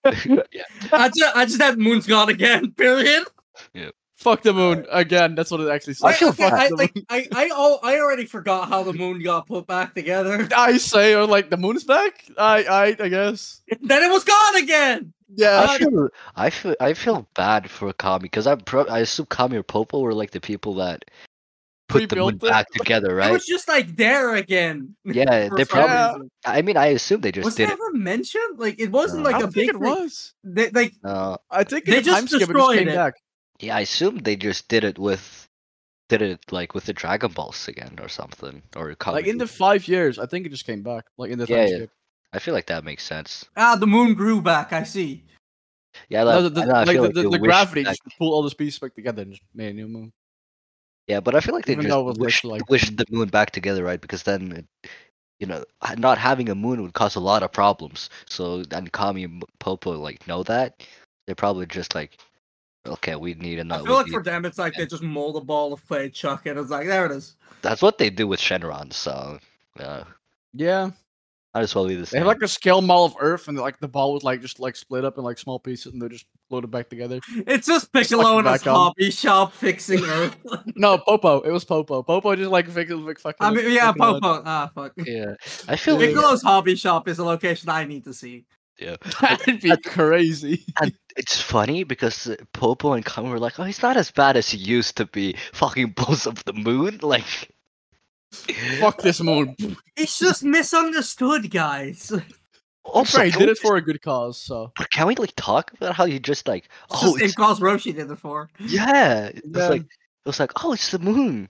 [SPEAKER 3] yeah.
[SPEAKER 1] I just, I just had Moon's gone again. Period.
[SPEAKER 2] Fuck the moon again. That's what it actually says.
[SPEAKER 3] I feel
[SPEAKER 1] okay,
[SPEAKER 2] Fuck
[SPEAKER 1] I,
[SPEAKER 2] the
[SPEAKER 1] like,
[SPEAKER 2] moon.
[SPEAKER 1] I, I, all, I already forgot how the moon got put back together.
[SPEAKER 2] I say, or like the moon's back. I, I, I guess.
[SPEAKER 1] Then it was gone again.
[SPEAKER 2] Yeah.
[SPEAKER 3] I feel, I feel, I feel bad for Kami because I, pro- I assume Kami or Popo were like the people that put the moon
[SPEAKER 2] Rebuilt it.
[SPEAKER 3] back together,
[SPEAKER 1] It
[SPEAKER 3] right?
[SPEAKER 1] was just like there again.
[SPEAKER 3] Yeah,
[SPEAKER 1] for
[SPEAKER 3] they
[SPEAKER 1] some
[SPEAKER 3] probably.
[SPEAKER 2] Yeah.
[SPEAKER 1] reason.
[SPEAKER 3] I mean, I assume they just
[SPEAKER 1] Was
[SPEAKER 3] did
[SPEAKER 1] it
[SPEAKER 3] it.
[SPEAKER 1] ever mentioned? Like it wasn't
[SPEAKER 3] No.
[SPEAKER 1] like
[SPEAKER 2] I
[SPEAKER 1] a
[SPEAKER 2] don't think
[SPEAKER 1] big
[SPEAKER 2] it
[SPEAKER 1] like,
[SPEAKER 2] was.
[SPEAKER 1] they, like
[SPEAKER 3] No,
[SPEAKER 2] I think
[SPEAKER 1] They
[SPEAKER 2] in the
[SPEAKER 1] just
[SPEAKER 2] time skip it just
[SPEAKER 1] destroyed
[SPEAKER 2] came
[SPEAKER 1] it.
[SPEAKER 2] back.
[SPEAKER 3] yeah, I assume they just did it with, did it like with the Dragon Balls again or something, or Kami.
[SPEAKER 2] Like in the five years, I think it just came back. Like in the
[SPEAKER 3] Yeah,
[SPEAKER 2] time
[SPEAKER 3] yeah.
[SPEAKER 2] skip.
[SPEAKER 3] I feel like that makes sense.
[SPEAKER 1] ah, the moon grew back. I see.
[SPEAKER 3] Yeah,
[SPEAKER 2] No,
[SPEAKER 3] that,
[SPEAKER 2] the,
[SPEAKER 3] I,
[SPEAKER 2] the,
[SPEAKER 3] know, I
[SPEAKER 2] like
[SPEAKER 3] feel
[SPEAKER 2] the,
[SPEAKER 3] like
[SPEAKER 2] the,
[SPEAKER 3] they
[SPEAKER 2] the
[SPEAKER 3] wished
[SPEAKER 2] gravity
[SPEAKER 3] back-
[SPEAKER 2] just pulled all those pieces back together and just made a new moon.
[SPEAKER 3] Yeah, but I feel like they
[SPEAKER 2] Even
[SPEAKER 3] just
[SPEAKER 2] though it was
[SPEAKER 3] wished,
[SPEAKER 2] literally, like,
[SPEAKER 3] wished
[SPEAKER 2] mm.
[SPEAKER 3] the moon back together, right? Because then, it, you know, ha- not having a moon would cause a lot of problems. So, and Kami and Popo like know that. They're probably just like, okay, we need
[SPEAKER 1] I
[SPEAKER 3] another.
[SPEAKER 1] feel
[SPEAKER 3] we
[SPEAKER 1] like
[SPEAKER 3] need-
[SPEAKER 1] for them, it's like they just mold a ball of clay, chuck it. It's like there it is.
[SPEAKER 3] That's what they do with Shenron. So, uh,
[SPEAKER 2] Yeah.
[SPEAKER 3] might as well be the
[SPEAKER 2] They
[SPEAKER 3] same.
[SPEAKER 2] have like a scale model of Earth, and like the ball was like just like split up in like small pieces, and they just floated back together.
[SPEAKER 1] It's just
[SPEAKER 2] Suck
[SPEAKER 1] Piccolo
[SPEAKER 2] it
[SPEAKER 1] in his
[SPEAKER 2] back on.
[SPEAKER 1] hobby shop fixing Earth.
[SPEAKER 2] No, Popo. It was Popo. Popo just like fix, like fucking.
[SPEAKER 1] I mean, yeah,
[SPEAKER 2] fucking, uh,
[SPEAKER 1] Popo. Ah, fuck.
[SPEAKER 3] yeah, I feel
[SPEAKER 2] Yeah.
[SPEAKER 3] like
[SPEAKER 1] Piccolo's hobby shop is a location I need to see.
[SPEAKER 3] yeah.
[SPEAKER 2] That'd be crazy.
[SPEAKER 3] And it's funny because uh, Popo and Kami were like, "Oh, he's not as bad as he used to be." Fucking blows up the moon, like.
[SPEAKER 2] Fuck this moon.
[SPEAKER 1] It's just misunderstood, guys.
[SPEAKER 3] Also,
[SPEAKER 2] Right, he
[SPEAKER 3] can
[SPEAKER 2] did
[SPEAKER 3] we
[SPEAKER 2] it for a good cause, so.
[SPEAKER 3] But can we like talk about how you just like
[SPEAKER 1] It's
[SPEAKER 3] oh
[SPEAKER 1] just in
[SPEAKER 3] it's,
[SPEAKER 1] cause Roshi did it for.
[SPEAKER 3] yeah it was
[SPEAKER 2] Yeah.
[SPEAKER 3] like it was like oh it's the moon.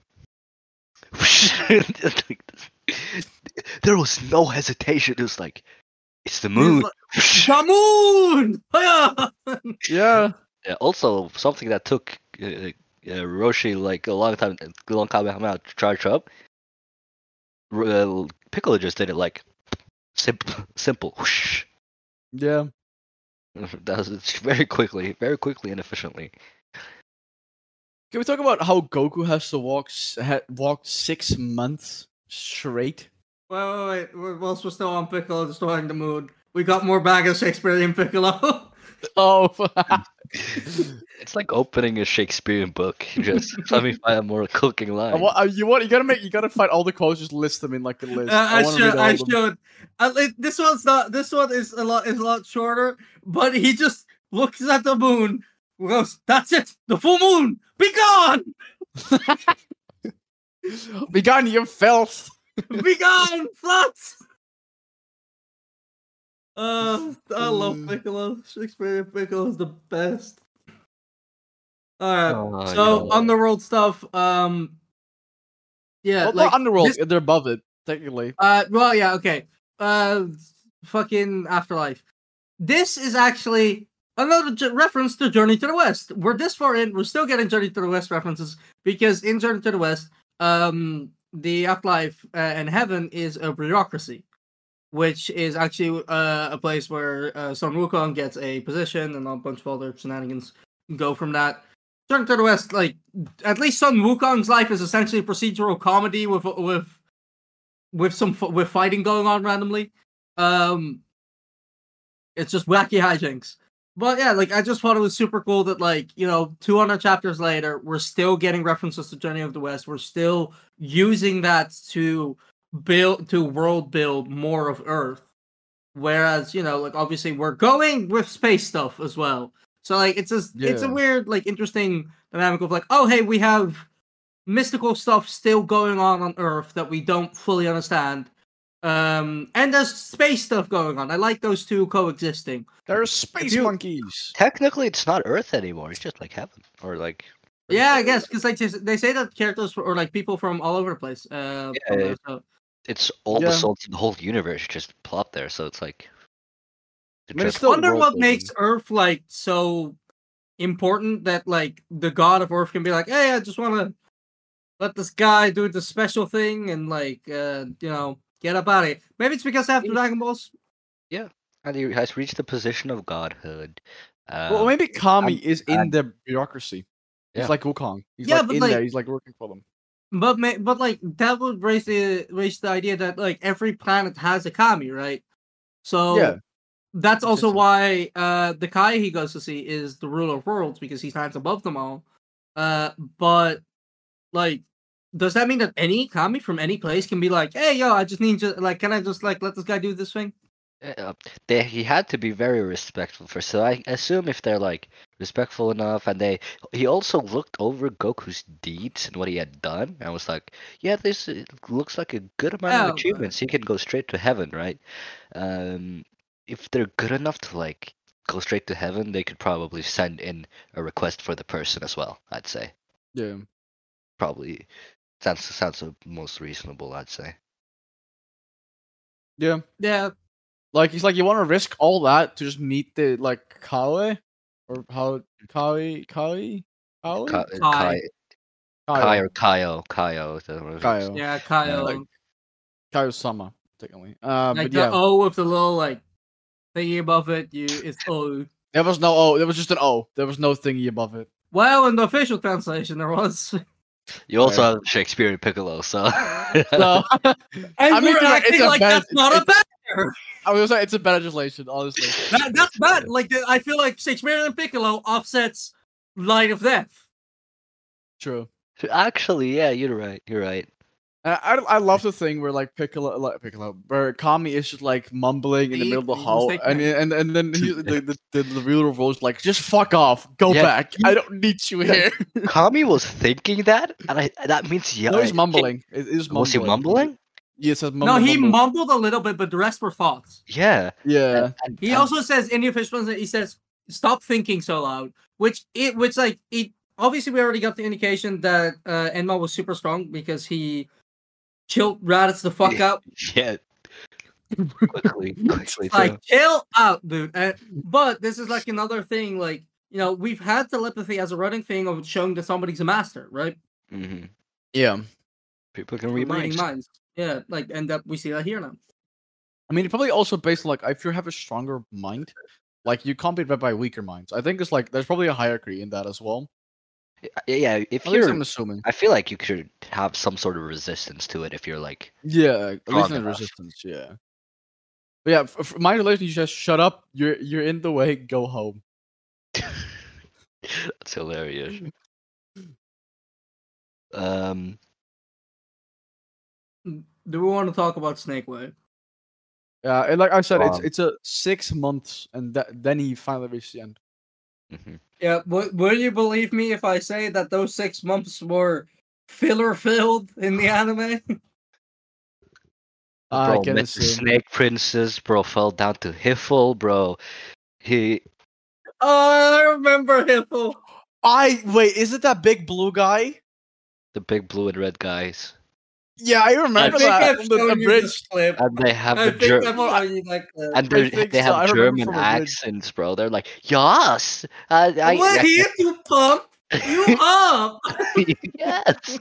[SPEAKER 3] It's like this- there was no hesitation. It was like it's the moon.
[SPEAKER 1] like, The moon! Hiya!
[SPEAKER 2] Yeah.
[SPEAKER 3] Yeah, also something that took uh, uh, Roshi like a long time, a long time out to charge up. R- Uh, Piccolo just did it like simple, simple. Whoosh.
[SPEAKER 2] Yeah.
[SPEAKER 3] That was it's very quickly, very quickly and efficiently.
[SPEAKER 2] Can we talk about how Goku has to walk s- ha- walk six months straight?
[SPEAKER 1] Wait, wait, wait. We're- Whilst we're still on Piccolo destroying the moon, we got more bag of Shakespearean Piccolo.
[SPEAKER 2] Oh.
[SPEAKER 3] It's like opening a Shakespearean book. Just let me find a more cooking line.
[SPEAKER 2] Uh, what, uh, you want? You gotta make. You gotta find all the quotes. Just list them in like a list.
[SPEAKER 1] Uh, I,
[SPEAKER 2] wanna
[SPEAKER 1] should.
[SPEAKER 2] read all
[SPEAKER 1] I
[SPEAKER 2] of them.
[SPEAKER 1] should. Uh, it- this one's not. This one is a lot. Is a lot shorter. But he just looks at the moon. Goes. That's it. The full moon. Be gone.
[SPEAKER 2] Be gone, you filth.
[SPEAKER 1] Be gone. Flats. Uh, I love
[SPEAKER 2] Mm.
[SPEAKER 1] Piccolo. Shakespearean Piccolo is the best. All right.
[SPEAKER 3] Oh,
[SPEAKER 1] so
[SPEAKER 3] no.
[SPEAKER 1] underworld stuff. Um. Yeah.
[SPEAKER 2] Well,
[SPEAKER 1] like
[SPEAKER 2] not underworld.
[SPEAKER 1] this-
[SPEAKER 2] They're above it technically.
[SPEAKER 1] Uh, well, yeah, okay. Uh, fucking Afterlife. This is actually another j- reference to Journey to the West. We're this far in, we're still getting Journey to the West references because in Journey to the West, um, the Afterlife uh, and Heaven is a bureaucracy, which is actually uh, a place where uh, Son Wukong gets a position and a bunch of other shenanigans go from that. Journey to the West, like at least Son Wukong's life is essentially a procedural comedy with with with some f- with fighting going on randomly. Um, it's just wacky hijinks. But yeah, like I just thought it was super cool that like you know two hundred chapters later, we're still getting references to Journey of the West. We're still using that to build to world build more of Earth. Whereas you know, like obviously we're going with space stuff as well. So like it's a it's a
[SPEAKER 2] Yeah.
[SPEAKER 1] weird like interesting dynamic of like oh hey we have mystical stuff still going on on Earth that we don't fully understand. Um, and there's space stuff going on. I like those two coexisting.
[SPEAKER 2] They're space
[SPEAKER 1] you-
[SPEAKER 2] monkeys.
[SPEAKER 3] Technically, it's not Earth anymore. It's just like heaven, or like.
[SPEAKER 1] Yeah, I guess because like they they say that characters or like people from all over the place. Uh,
[SPEAKER 3] Yeah,
[SPEAKER 1] from there,
[SPEAKER 3] yeah.
[SPEAKER 1] so.
[SPEAKER 3] It's all
[SPEAKER 2] Yeah.
[SPEAKER 3] the souls in the whole universe just plop there, so it's like.
[SPEAKER 2] I mean, it's
[SPEAKER 3] just-
[SPEAKER 2] still
[SPEAKER 1] Wonder
[SPEAKER 2] world
[SPEAKER 1] what
[SPEAKER 2] building.
[SPEAKER 1] makes Earth like so important that like the god of Earth can be like, hey, I just want to let this guy do the special thing and like uh you know get up out of it. Maybe it's because they have the Dragon Balls.
[SPEAKER 3] and he has reached the position of godhood. Um,
[SPEAKER 2] Well, maybe Kami
[SPEAKER 3] I'm-
[SPEAKER 2] is in
[SPEAKER 3] I'm-
[SPEAKER 2] the bureaucracy. He's
[SPEAKER 3] Yeah.
[SPEAKER 2] like Wukong. He's
[SPEAKER 1] Yeah,
[SPEAKER 2] like
[SPEAKER 1] but,
[SPEAKER 2] in
[SPEAKER 1] like-
[SPEAKER 2] there. He's like working for them.
[SPEAKER 1] But ma- but like that would raise the raise the idea that like every planet has a kami, right? So
[SPEAKER 2] Yeah.
[SPEAKER 1] that's also
[SPEAKER 2] Interesting.
[SPEAKER 1] why uh, the Kai he goes to see is the ruler of worlds because he stands above them all. Uh, but like, does that mean that any kami from any place can be like, "Hey, yo, I just need to like, can I just like let this guy do this thing?"
[SPEAKER 3] Uh, they he had to be very respectful for. So I assume if they're like respectful enough, and they he also looked over Goku's deeds and what he had done, and was like, yeah, this uh, looks like a good amount of
[SPEAKER 1] Yeah, but-
[SPEAKER 3] achievements. He can go straight to heaven, right? Um, if they're good enough to like go straight to heaven, they could probably send in a request for the person as well. I'd say
[SPEAKER 2] Yeah.
[SPEAKER 3] probably sounds sounds the most reasonable. I'd say.
[SPEAKER 2] Yeah.
[SPEAKER 1] yeah,
[SPEAKER 2] Like he's like, you want to risk all that to just meet the like Kawe or how Kawe Kawe Kawe
[SPEAKER 3] Kai,
[SPEAKER 1] Kai.
[SPEAKER 3] Kai, Kai
[SPEAKER 2] Kaio
[SPEAKER 3] or Kaio, Kaio. I don't know if it's-
[SPEAKER 2] Kaio
[SPEAKER 1] yeah, Kyle.
[SPEAKER 2] like Kaio Sama technically. Uh,
[SPEAKER 1] like
[SPEAKER 2] but
[SPEAKER 1] the
[SPEAKER 2] yeah,
[SPEAKER 1] O with the little like thingy above it. You it's O.
[SPEAKER 2] there was no O. There was just an O. There was no thingy above it.
[SPEAKER 1] Well, in the official translation, there was.
[SPEAKER 3] You also
[SPEAKER 2] Right.
[SPEAKER 3] have Shakespeare and Piccolo, so.
[SPEAKER 2] So
[SPEAKER 1] And
[SPEAKER 2] I mean,
[SPEAKER 1] we're
[SPEAKER 2] it's a-
[SPEAKER 1] acting
[SPEAKER 2] it's a
[SPEAKER 1] like
[SPEAKER 2] bad-
[SPEAKER 1] that's not a
[SPEAKER 2] it's-
[SPEAKER 1] bad.
[SPEAKER 2] I was like, it's a better translation, honestly.
[SPEAKER 1] That, that's bad. Like the, I feel like Shakespeare and Piccolo offsets Light of Death.
[SPEAKER 2] True.
[SPEAKER 3] Actually, yeah, you're right. You're right.
[SPEAKER 2] And I I love the thing where like Piccolo like Piccolo where Kami is just like mumbling in the
[SPEAKER 1] See?
[SPEAKER 2] middle of the
[SPEAKER 1] He's
[SPEAKER 2] hall,
[SPEAKER 1] mistaken
[SPEAKER 2] and
[SPEAKER 1] it.
[SPEAKER 2] and and then he, the, the the the ruler of worlds like, just fuck off, go
[SPEAKER 3] Yeah,
[SPEAKER 2] back. I don't need you here.
[SPEAKER 3] Kami was thinking that, and I that means yeah.
[SPEAKER 2] No, he's
[SPEAKER 3] I-
[SPEAKER 2] mumbling. It is mumbling.
[SPEAKER 3] Was he mumbling?
[SPEAKER 2] Yeah, it says mumble,
[SPEAKER 1] No, he
[SPEAKER 2] mumble.
[SPEAKER 1] mumbled a little bit, but the rest were thoughts.
[SPEAKER 3] Yeah.
[SPEAKER 2] Yeah.
[SPEAKER 3] And, and,
[SPEAKER 1] He
[SPEAKER 3] and-
[SPEAKER 1] also says in the official translation, he says, "Stop thinking so loud," which it, which like it. Obviously, we already got the indication that uh, Enma was super strong because he chilled Raditz the fuck out.
[SPEAKER 3] yeah. Quickly, quickly. too.
[SPEAKER 1] Like, chill out, dude. Uh, but this is like another thing. Like, you know, we've had telepathy as a running thing of showing that somebody's a master, right?
[SPEAKER 3] Mhm.
[SPEAKER 2] Yeah.
[SPEAKER 3] People can read
[SPEAKER 1] Reading
[SPEAKER 3] minds.
[SPEAKER 1] minds. Yeah, like, and that we see that here now.
[SPEAKER 2] I mean, it's probably also based on like if you have a stronger mind, like you can't be read by weaker minds. I think it's like there's probably a hierarchy in that as well.
[SPEAKER 3] Yeah, Yeah, if
[SPEAKER 2] At least
[SPEAKER 3] you're,
[SPEAKER 2] I'm assuming.
[SPEAKER 3] I feel like you could have some sort of resistance to it if you're like.
[SPEAKER 2] Yeah, at
[SPEAKER 3] Strong
[SPEAKER 2] least in the
[SPEAKER 3] enough.
[SPEAKER 2] resistance. Yeah. But yeah, f- f- my relation is just shut up. You're you're in the way. Go home.
[SPEAKER 3] That's hilarious. Um.
[SPEAKER 1] Do we want to talk about Snake Way?
[SPEAKER 2] Yeah, and like I said, it's
[SPEAKER 3] Um,
[SPEAKER 2] it's a six months, and th- then he finally reached the end.
[SPEAKER 3] mhm.
[SPEAKER 1] Yeah, w- will you believe me if I say that those six months were filler filled in the anime?
[SPEAKER 2] I
[SPEAKER 3] Bro,
[SPEAKER 2] can
[SPEAKER 3] met the
[SPEAKER 2] assume.
[SPEAKER 3] Snake Princess, bro, fell down to Hiffle, bro. He
[SPEAKER 1] Oh, I remember Hiffle.
[SPEAKER 2] I wait. Is it that big blue guy?
[SPEAKER 3] the big blue and red guys.
[SPEAKER 2] Yeah, I
[SPEAKER 1] I
[SPEAKER 2] remember
[SPEAKER 1] think
[SPEAKER 2] that.
[SPEAKER 1] I've
[SPEAKER 2] from the,
[SPEAKER 1] shown
[SPEAKER 2] the
[SPEAKER 1] you
[SPEAKER 2] bridge.
[SPEAKER 1] this clip.
[SPEAKER 3] And they have
[SPEAKER 1] I
[SPEAKER 3] the
[SPEAKER 1] think
[SPEAKER 3] Ger-
[SPEAKER 1] I've shown you that clip.
[SPEAKER 3] and they
[SPEAKER 2] think
[SPEAKER 3] they
[SPEAKER 2] so,
[SPEAKER 3] have
[SPEAKER 2] I remember
[SPEAKER 3] German
[SPEAKER 2] from the bridge.
[SPEAKER 3] accents, bro. They're like, yes, uh, I,
[SPEAKER 1] We're here to pump you up.
[SPEAKER 3] yes.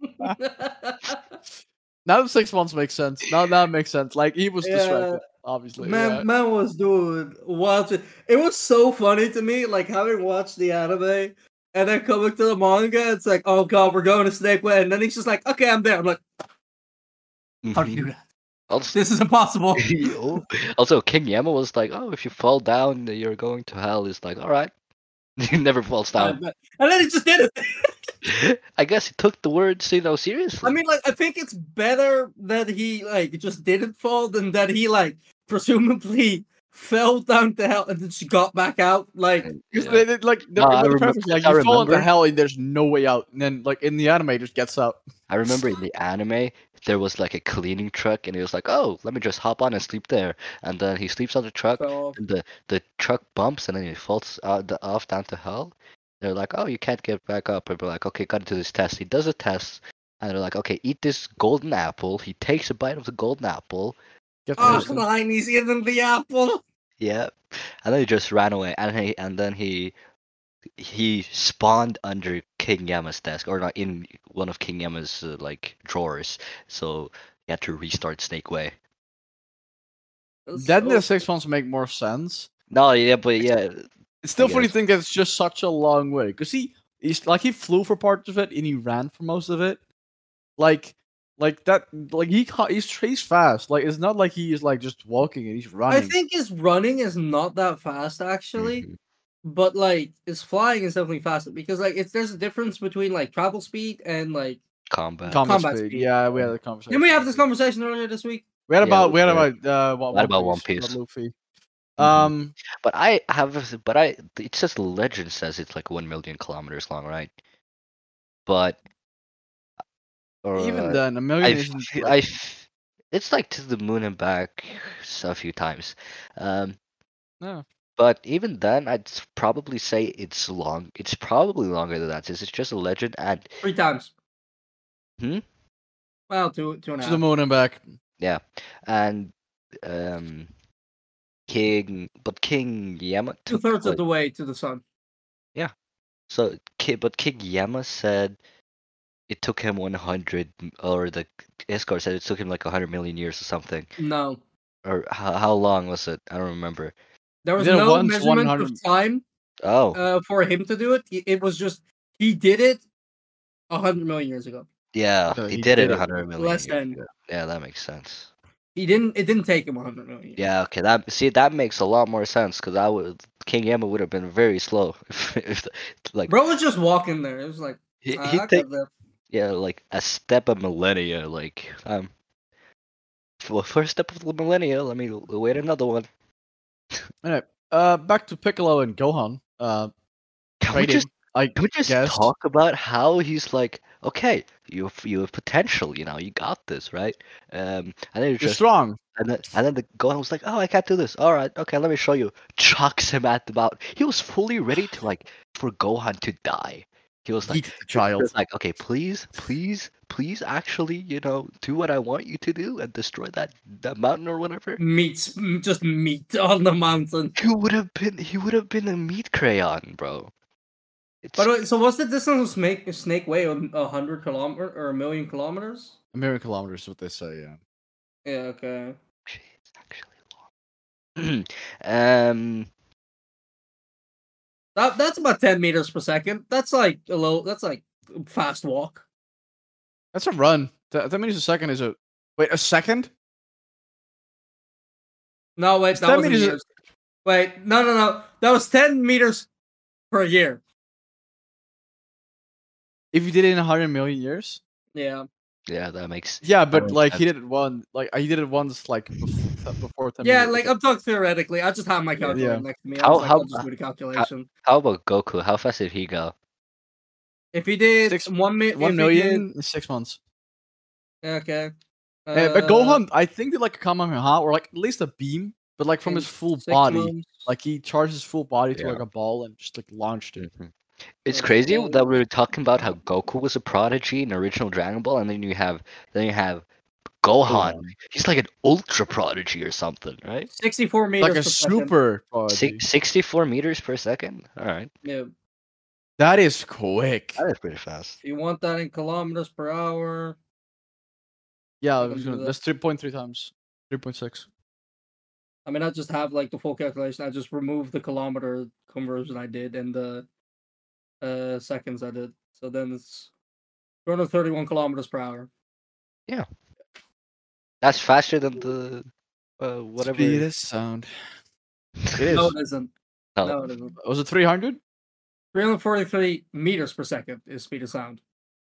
[SPEAKER 2] Now the six months makes sense. Now that makes sense. Like he was
[SPEAKER 1] Yeah.
[SPEAKER 2] distracted, obviously.
[SPEAKER 1] Man,
[SPEAKER 2] yeah.
[SPEAKER 1] man was doing watching. It was so funny to me, like having watched the anime and then coming to the manga. It's like, oh god, we're going to Snake Way, and then he's just like, okay, I'm there. I'm like, how do you do that?
[SPEAKER 3] Also,
[SPEAKER 1] This is impossible.
[SPEAKER 3] Yo. also, King Yama was like, oh, if you fall down, you're going to hell. He's like, all right. He never falls down.
[SPEAKER 1] And then he just did it.
[SPEAKER 3] I guess he took the words, you know, seriously.
[SPEAKER 1] I mean, like, I think it's better that he like just didn't fall than that he like presumably fell down to hell and then she got back out. Like,
[SPEAKER 2] Because
[SPEAKER 3] Yeah.
[SPEAKER 2] they, they, like the,
[SPEAKER 3] No, I
[SPEAKER 2] the
[SPEAKER 3] remember-
[SPEAKER 2] premise is, like
[SPEAKER 3] I
[SPEAKER 2] you fall into
[SPEAKER 3] remember.
[SPEAKER 2] hell and there's no way out, and then like in the anime, it just gets out.
[SPEAKER 3] I remember in the anime, there was like a cleaning truck, and he was like, oh, let me just hop on and sleep there. And then he sleeps on the truck,
[SPEAKER 1] so,
[SPEAKER 3] and the, the truck bumps, and then he falls out the, off down to hell. They're like, oh, you can't get back up. And we're like, okay, got to do this test. He does a test, and they're like, okay, eat this golden apple. He takes a bite of the golden apple.
[SPEAKER 2] Get
[SPEAKER 1] oh,
[SPEAKER 2] the-
[SPEAKER 1] fine, he's eating the apple.
[SPEAKER 3] Yeah, and then he just ran away, and he and then he he spawned under King Yama's desk, or not in one of King Yama's uh, like drawers. So he had to restart Snake Way.
[SPEAKER 2] Then
[SPEAKER 1] So-
[SPEAKER 2] the six months make more sense.
[SPEAKER 3] No, yeah, but yeah,
[SPEAKER 2] It's still
[SPEAKER 3] I
[SPEAKER 2] funny to
[SPEAKER 3] guess.
[SPEAKER 2] think that it's just such a long way. Cause he, he's like he flew for parts of it and he ran for most of it. Like Like that, like he ca- he's he's fast. Like it's not like he's like just walking and he's running.
[SPEAKER 1] I think his running is not that fast actually,
[SPEAKER 3] Mhm.
[SPEAKER 1] but like his flying is definitely faster because like it's there's a difference between like travel speed and like
[SPEAKER 3] Combat.
[SPEAKER 2] combat,
[SPEAKER 1] combat
[SPEAKER 2] speed.
[SPEAKER 1] speed.
[SPEAKER 2] Yeah, we had a conversation.
[SPEAKER 1] Didn't we have this conversation earlier this week?
[SPEAKER 2] We had
[SPEAKER 3] Yeah,
[SPEAKER 2] about
[SPEAKER 3] we
[SPEAKER 2] we had
[SPEAKER 3] did.
[SPEAKER 2] about uh one,
[SPEAKER 3] What about
[SPEAKER 2] One
[SPEAKER 3] One
[SPEAKER 2] Piece,
[SPEAKER 3] Piece?
[SPEAKER 2] not Luffy.
[SPEAKER 3] Mhm.
[SPEAKER 2] Um,
[SPEAKER 3] But I have, but I, it's just legend says it's like one million kilometers long, right? But, or
[SPEAKER 2] even
[SPEAKER 3] uh,
[SPEAKER 2] then, a million
[SPEAKER 3] I,
[SPEAKER 2] isn't.
[SPEAKER 3] f-
[SPEAKER 2] Like,
[SPEAKER 3] I, f- it's like to the moon and back s- a few times. Um,
[SPEAKER 2] no.
[SPEAKER 3] but even then, I'd s- probably say it's long. It's probably longer than that. Since it's just a legend, and
[SPEAKER 1] Three times.
[SPEAKER 3] Hmm?
[SPEAKER 1] Well, two two and a
[SPEAKER 2] To the
[SPEAKER 1] half.
[SPEAKER 2] moon and back.
[SPEAKER 3] yeah, and um, King, but King Yama
[SPEAKER 1] Two
[SPEAKER 3] took
[SPEAKER 1] thirds of
[SPEAKER 3] like,
[SPEAKER 1] the way to the sun.
[SPEAKER 3] so Ki- but King Yama said it took him one hundred, m- or the Iskar said it took him like one hundred million years or something.
[SPEAKER 1] No,
[SPEAKER 3] Or how, how long was it? I don't remember.
[SPEAKER 1] there was
[SPEAKER 2] did it
[SPEAKER 1] no
[SPEAKER 2] once,
[SPEAKER 1] measurement
[SPEAKER 2] one hundred
[SPEAKER 1] of time
[SPEAKER 3] Oh,
[SPEAKER 1] uh, for him to do it. It it was just he did it a hundred million years ago.
[SPEAKER 3] yeah,
[SPEAKER 2] Yeah,
[SPEAKER 3] he,
[SPEAKER 2] he
[SPEAKER 3] did it
[SPEAKER 2] did it
[SPEAKER 3] one hundred million
[SPEAKER 1] Less
[SPEAKER 3] years
[SPEAKER 1] than.
[SPEAKER 3] ago. Yeah, that makes sense.
[SPEAKER 1] He didn't. It didn't take him a hundred million years.
[SPEAKER 3] Yeah, okay, that see that makes a lot more sense because I would King Yama would have been very slow if, if the- like
[SPEAKER 1] Bro was just walking there. It was like
[SPEAKER 3] he,
[SPEAKER 1] uh,
[SPEAKER 3] he'd
[SPEAKER 1] I
[SPEAKER 3] take
[SPEAKER 1] got that.
[SPEAKER 3] yeah like a step of millennia like um for first step of the millennia. Let me wait another one.
[SPEAKER 2] Anyway, uh, back to Piccolo and Gohan. Uh,
[SPEAKER 3] Can we
[SPEAKER 2] trading.
[SPEAKER 3] just
[SPEAKER 2] I
[SPEAKER 3] Can we just
[SPEAKER 2] guess.
[SPEAKER 3] talk about how he's like, okay, you have, you have potential, you know, you got this, right? Um, and then
[SPEAKER 2] You're
[SPEAKER 3] it's just,
[SPEAKER 2] strong.
[SPEAKER 3] and then and then the Gohan was like, oh, I can't do this. All right, okay, let me show you. Chucks him at the mount. He was fully ready to like for Gohan to die. He was like,
[SPEAKER 2] Yeet the
[SPEAKER 3] he
[SPEAKER 2] child.
[SPEAKER 3] was like, okay, please, please, please, actually, you know, do what I want you to do and destroy that that mountain or whatever.
[SPEAKER 1] Meat, just meat on the mountain.
[SPEAKER 3] He would have been, he would have been a meat crayon, bro. It's
[SPEAKER 1] By the way, so what's the distance of snake snake weigh? A hundred kilometer or a million kilometers?
[SPEAKER 2] A million kilometers is what they say. Yeah.
[SPEAKER 1] Yeah. Okay.
[SPEAKER 3] It's actually long. um,
[SPEAKER 1] That that's about ten meters per second. That's like a low. That's like a fast walk.
[SPEAKER 2] That's a run. That, that means a second is a wait a second.
[SPEAKER 1] No, wait,
[SPEAKER 2] Is
[SPEAKER 1] that
[SPEAKER 2] that
[SPEAKER 1] was
[SPEAKER 2] meters a-
[SPEAKER 1] years. Wait, no, no, no. That was ten meters per year.
[SPEAKER 2] If you did it in a hundred million years.
[SPEAKER 1] Yeah.
[SPEAKER 3] yeah, that makes
[SPEAKER 2] Yeah,
[SPEAKER 3] that
[SPEAKER 2] but
[SPEAKER 3] makes
[SPEAKER 2] like he
[SPEAKER 3] sense.
[SPEAKER 2] did it one. Like he did it once. Like before, before ten.
[SPEAKER 1] Yeah,
[SPEAKER 2] minutes.
[SPEAKER 1] like I'm talking theoretically. I just have my calculator
[SPEAKER 2] Yeah.
[SPEAKER 1] next to me. I
[SPEAKER 3] How-
[SPEAKER 1] was like,
[SPEAKER 3] how-
[SPEAKER 1] I'll just do the calculation.
[SPEAKER 3] How about Goku? How fast did he go?
[SPEAKER 1] If he did
[SPEAKER 2] Six-
[SPEAKER 1] one mi-
[SPEAKER 2] one
[SPEAKER 1] if
[SPEAKER 2] million in six months.
[SPEAKER 1] He did, okay.
[SPEAKER 2] Uh, but
[SPEAKER 1] Uh,
[SPEAKER 2] Gohan, I think did like a Kamehameha or like at least a beam, but like from
[SPEAKER 1] in
[SPEAKER 2] his full
[SPEAKER 1] six
[SPEAKER 2] body.
[SPEAKER 1] months.
[SPEAKER 2] Like he charged his full body to
[SPEAKER 3] Yeah.
[SPEAKER 2] like a ball and just like launched it.
[SPEAKER 3] Mhm. It's
[SPEAKER 1] Let's
[SPEAKER 3] crazy
[SPEAKER 1] go.
[SPEAKER 3] that we were talking about how Goku was a prodigy in original Dragon Ball, and then you have then you have Gohan.
[SPEAKER 2] Gohan.
[SPEAKER 3] He's like an ultra prodigy or something, right?
[SPEAKER 1] sixty-four meters
[SPEAKER 2] Like a
[SPEAKER 1] per second.
[SPEAKER 2] super body.
[SPEAKER 3] Six, sixty-four meters per second. All right,
[SPEAKER 1] Yeah.
[SPEAKER 2] That is quick.
[SPEAKER 3] that is pretty fast.
[SPEAKER 1] If you want that in kilometers per hour,
[SPEAKER 2] Yeah,
[SPEAKER 1] I
[SPEAKER 2] I
[SPEAKER 1] can
[SPEAKER 2] was
[SPEAKER 1] do
[SPEAKER 2] gonna,
[SPEAKER 1] that.
[SPEAKER 2] that's three point three times. Three point six.
[SPEAKER 1] I mean, I just have like the full calculation. I just remove the kilometer conversion I did and the uh seconds I did. So then it's two hundred thirty-one kilometers per hour.
[SPEAKER 3] That's faster than the uh, whatever.
[SPEAKER 2] Speed is sound. It is.
[SPEAKER 1] No, it isn't.
[SPEAKER 3] No.
[SPEAKER 1] No, it isn't.
[SPEAKER 2] Was it three hundred?
[SPEAKER 1] three hundred forty-three meters per second is speed of sound.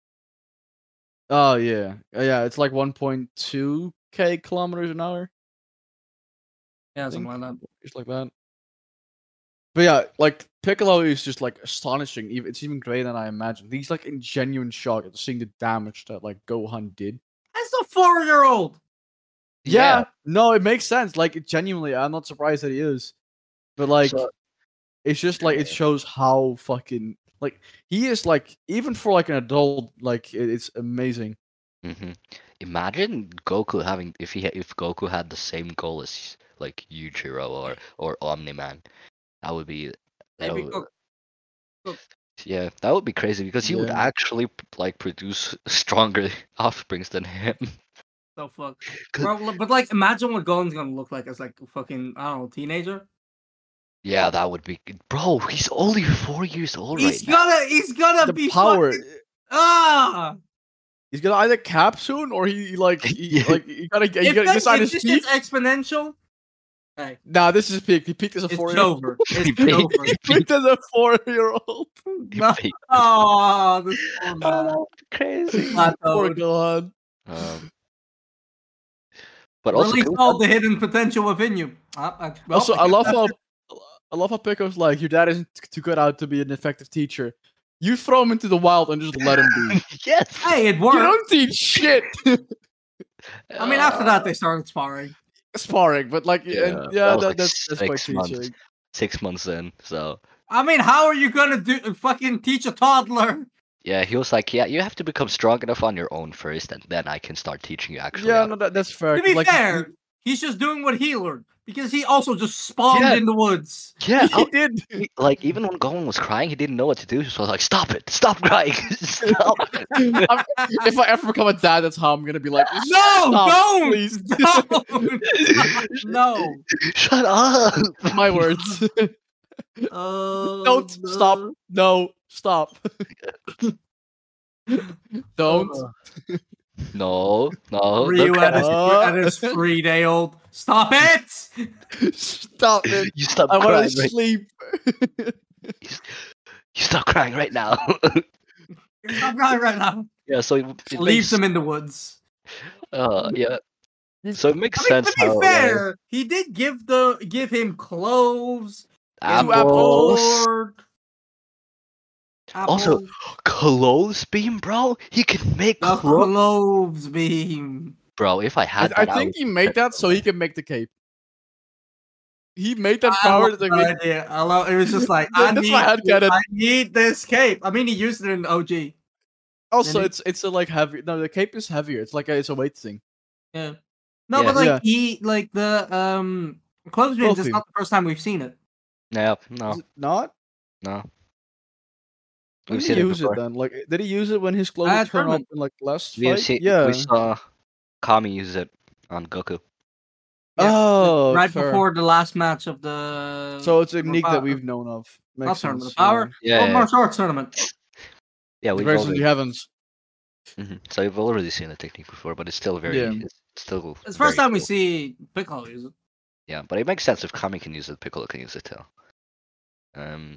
[SPEAKER 2] Oh yeah, Uh, yeah. It's like one point two k kilometers an hour.
[SPEAKER 1] Yeah,
[SPEAKER 2] I think.
[SPEAKER 1] something like that.
[SPEAKER 2] Just like that. But yeah, like Piccolo is just like astonishing. Even it's even greater than I imagined. He's like in genuine shock at seeing the damage that like Gohan did.
[SPEAKER 1] That's a four-year-old.
[SPEAKER 2] Yeah, no, it makes sense. Like it genuinely, I'm not surprised that he is. But like,
[SPEAKER 3] So-
[SPEAKER 2] it's just like it
[SPEAKER 3] Yeah.
[SPEAKER 2] shows how fucking like he is. Like even for like an adult, like it, it's amazing.
[SPEAKER 3] hmm Imagine Goku having if he ha- if Goku had the same goal as like Yujiro or or Omni Man, that would be that
[SPEAKER 1] Maybe
[SPEAKER 3] would-
[SPEAKER 1] Goku- Goku-
[SPEAKER 3] yeah, that would be crazy because he would
[SPEAKER 2] Yeah.
[SPEAKER 3] actually like produce stronger offsprings than him.
[SPEAKER 1] So fuck.
[SPEAKER 3] 'Cause-
[SPEAKER 1] Bro, but like, imagine what Gohan's gonna look like as like a fucking I don't know teenager.
[SPEAKER 3] Yeah, that would be bro. He's only four years old
[SPEAKER 1] He's
[SPEAKER 3] right now.
[SPEAKER 1] gonna, he's gonna
[SPEAKER 2] The
[SPEAKER 1] be
[SPEAKER 2] power.
[SPEAKER 1] fucking- ah.
[SPEAKER 2] He's gonna either cap soon or he like he,
[SPEAKER 3] Yeah.
[SPEAKER 2] like you gotta you
[SPEAKER 1] If,
[SPEAKER 2] gotta
[SPEAKER 1] that,
[SPEAKER 2] decide
[SPEAKER 1] if
[SPEAKER 2] his
[SPEAKER 1] this
[SPEAKER 2] peak.
[SPEAKER 1] shit's exponential, hey,
[SPEAKER 2] Nah, this is peak. He peaked as a
[SPEAKER 1] it's
[SPEAKER 2] four year old.
[SPEAKER 1] over.
[SPEAKER 3] He
[SPEAKER 1] It's
[SPEAKER 3] peaked.
[SPEAKER 1] over.
[SPEAKER 2] He peaked as a four year old.
[SPEAKER 1] No.
[SPEAKER 3] peaked.
[SPEAKER 1] Oh, this poor
[SPEAKER 3] Oh,
[SPEAKER 1] man.
[SPEAKER 3] that was crazy.
[SPEAKER 2] Poor
[SPEAKER 1] Plateaued.
[SPEAKER 2] God.
[SPEAKER 3] Um, but also,
[SPEAKER 1] Release
[SPEAKER 3] can we
[SPEAKER 1] all
[SPEAKER 3] talk-
[SPEAKER 1] the hidden potential within you. Uh, uh, well,
[SPEAKER 2] Also, I
[SPEAKER 1] guess
[SPEAKER 2] love
[SPEAKER 1] that's
[SPEAKER 2] how I love how Pico's like, your dad isn't too good out to be an effective teacher. You throw him into the wild and just let him be.
[SPEAKER 3] yes.
[SPEAKER 1] it. Hey, it
[SPEAKER 2] You
[SPEAKER 1] worked.
[SPEAKER 2] don't teach shit.
[SPEAKER 1] I mean, after that,
[SPEAKER 3] Uh,
[SPEAKER 1] they started sparring.
[SPEAKER 2] Sparring, but like, yeah, and,
[SPEAKER 3] that
[SPEAKER 2] yeah
[SPEAKER 3] was
[SPEAKER 2] that,
[SPEAKER 3] like
[SPEAKER 2] that's that's quite
[SPEAKER 3] six months.
[SPEAKER 2] teaching.
[SPEAKER 3] Six months in, so
[SPEAKER 1] I mean, how are you gonna do fucking teach a toddler?
[SPEAKER 3] yeah, he was like, yeah, you have to become strong enough on your own first, and then I can start teaching you. Actually,
[SPEAKER 2] Yeah,
[SPEAKER 3] out
[SPEAKER 2] no,
[SPEAKER 3] of
[SPEAKER 2] that, that's fair.
[SPEAKER 1] To
[SPEAKER 2] 'cause,
[SPEAKER 1] be
[SPEAKER 2] like, he-
[SPEAKER 1] fair, he's just doing what he learned because he also just spawned
[SPEAKER 3] Yeah.
[SPEAKER 1] in the woods.
[SPEAKER 3] Yeah,
[SPEAKER 2] he,
[SPEAKER 3] I-
[SPEAKER 2] did.
[SPEAKER 3] he- like even when Gohan was crying, he didn't know what to do. So I was like, "Stop it! Stop crying! Stop!"
[SPEAKER 2] I'm- if I ever become a dad, that's how I'm gonna be like.
[SPEAKER 1] No,
[SPEAKER 2] Stop,
[SPEAKER 1] don't,
[SPEAKER 2] please.
[SPEAKER 1] don't, no.
[SPEAKER 3] Shut up!
[SPEAKER 2] My words.
[SPEAKER 1] Oh,
[SPEAKER 2] Don't stop. No, stop. Don't.
[SPEAKER 1] Uh,
[SPEAKER 3] No, no.
[SPEAKER 1] Ryu
[SPEAKER 3] don't
[SPEAKER 1] at
[SPEAKER 3] cry.
[SPEAKER 1] his,
[SPEAKER 2] Uh.
[SPEAKER 1] at his three day old. Stop it!
[SPEAKER 2] Stop it.
[SPEAKER 3] You stop
[SPEAKER 2] I want
[SPEAKER 3] crying
[SPEAKER 2] to
[SPEAKER 3] right.
[SPEAKER 2] sleep.
[SPEAKER 3] You stop crying right now.
[SPEAKER 1] Stop crying right now.
[SPEAKER 3] yeah. So it, it
[SPEAKER 1] Leaves
[SPEAKER 3] makes,
[SPEAKER 1] him in the woods.
[SPEAKER 3] Uh, yeah. So it makes
[SPEAKER 1] I mean,
[SPEAKER 3] sense
[SPEAKER 1] to be
[SPEAKER 3] how uh,
[SPEAKER 1] fair, he did give the give him cloves,
[SPEAKER 3] apples.
[SPEAKER 2] apples.
[SPEAKER 1] sword,
[SPEAKER 3] Also,
[SPEAKER 1] apples,
[SPEAKER 3] clothes beam, bro. He can make
[SPEAKER 1] the
[SPEAKER 3] clothes,
[SPEAKER 1] cloves beam.
[SPEAKER 3] bro. If I
[SPEAKER 2] I,
[SPEAKER 3] had
[SPEAKER 2] I
[SPEAKER 3] that,
[SPEAKER 2] think
[SPEAKER 3] would
[SPEAKER 2] he made that so he can make the cape. He made that
[SPEAKER 1] I
[SPEAKER 2] power
[SPEAKER 1] love
[SPEAKER 2] to
[SPEAKER 1] that
[SPEAKER 2] make.
[SPEAKER 1] idea. I love. It was just like
[SPEAKER 2] That-
[SPEAKER 1] I
[SPEAKER 2] that's
[SPEAKER 1] need.
[SPEAKER 2] my headcanon.
[SPEAKER 1] I need this cape. I mean, he used it in O G.
[SPEAKER 2] Also,
[SPEAKER 1] and it-
[SPEAKER 2] it's it's a like heavy. No, the cape is heavier. It's like a, it's a weight thing.
[SPEAKER 1] Yeah. No,
[SPEAKER 3] Yeah.
[SPEAKER 1] but like
[SPEAKER 2] Yeah.
[SPEAKER 1] he like the um cloves beam.
[SPEAKER 2] Clove
[SPEAKER 1] This is
[SPEAKER 2] beam.
[SPEAKER 1] not the first time we've seen it.
[SPEAKER 3] No, no,
[SPEAKER 2] Is it not?
[SPEAKER 3] no.
[SPEAKER 2] When
[SPEAKER 3] We've
[SPEAKER 2] did he
[SPEAKER 3] seen it
[SPEAKER 2] use it
[SPEAKER 3] before.
[SPEAKER 2] then? Like, did he use it when his clothes
[SPEAKER 1] Uh,
[SPEAKER 2] would turn up
[SPEAKER 1] tournament.
[SPEAKER 2] in like last
[SPEAKER 3] We have
[SPEAKER 2] fight?
[SPEAKER 3] seen.
[SPEAKER 2] Yeah.
[SPEAKER 3] We saw Kami use it on Goku.
[SPEAKER 1] Yeah,
[SPEAKER 2] Oh,
[SPEAKER 1] right
[SPEAKER 2] fair.
[SPEAKER 1] before the last match of the.
[SPEAKER 2] So it's a
[SPEAKER 1] tournament
[SPEAKER 2] unique
[SPEAKER 1] power-
[SPEAKER 2] that we've known of.
[SPEAKER 1] not
[SPEAKER 2] Makes
[SPEAKER 1] tournament
[SPEAKER 2] sense.
[SPEAKER 1] of power.
[SPEAKER 3] Yeah,
[SPEAKER 1] Well,
[SPEAKER 3] yeah.
[SPEAKER 1] martial arts tournament.
[SPEAKER 3] Yeah,
[SPEAKER 2] The
[SPEAKER 3] we've
[SPEAKER 2] Grace of
[SPEAKER 3] already.
[SPEAKER 2] the Heavens.
[SPEAKER 3] Mhm. So we've already seen the technique before, but it's still very.
[SPEAKER 2] Yeah.
[SPEAKER 3] It's still.
[SPEAKER 1] It's the first
[SPEAKER 3] very
[SPEAKER 1] time we
[SPEAKER 3] cool.
[SPEAKER 1] see Piccolo use it.
[SPEAKER 3] Yeah, but it makes sense if Kami can use it, Piccolo can use it too. Um,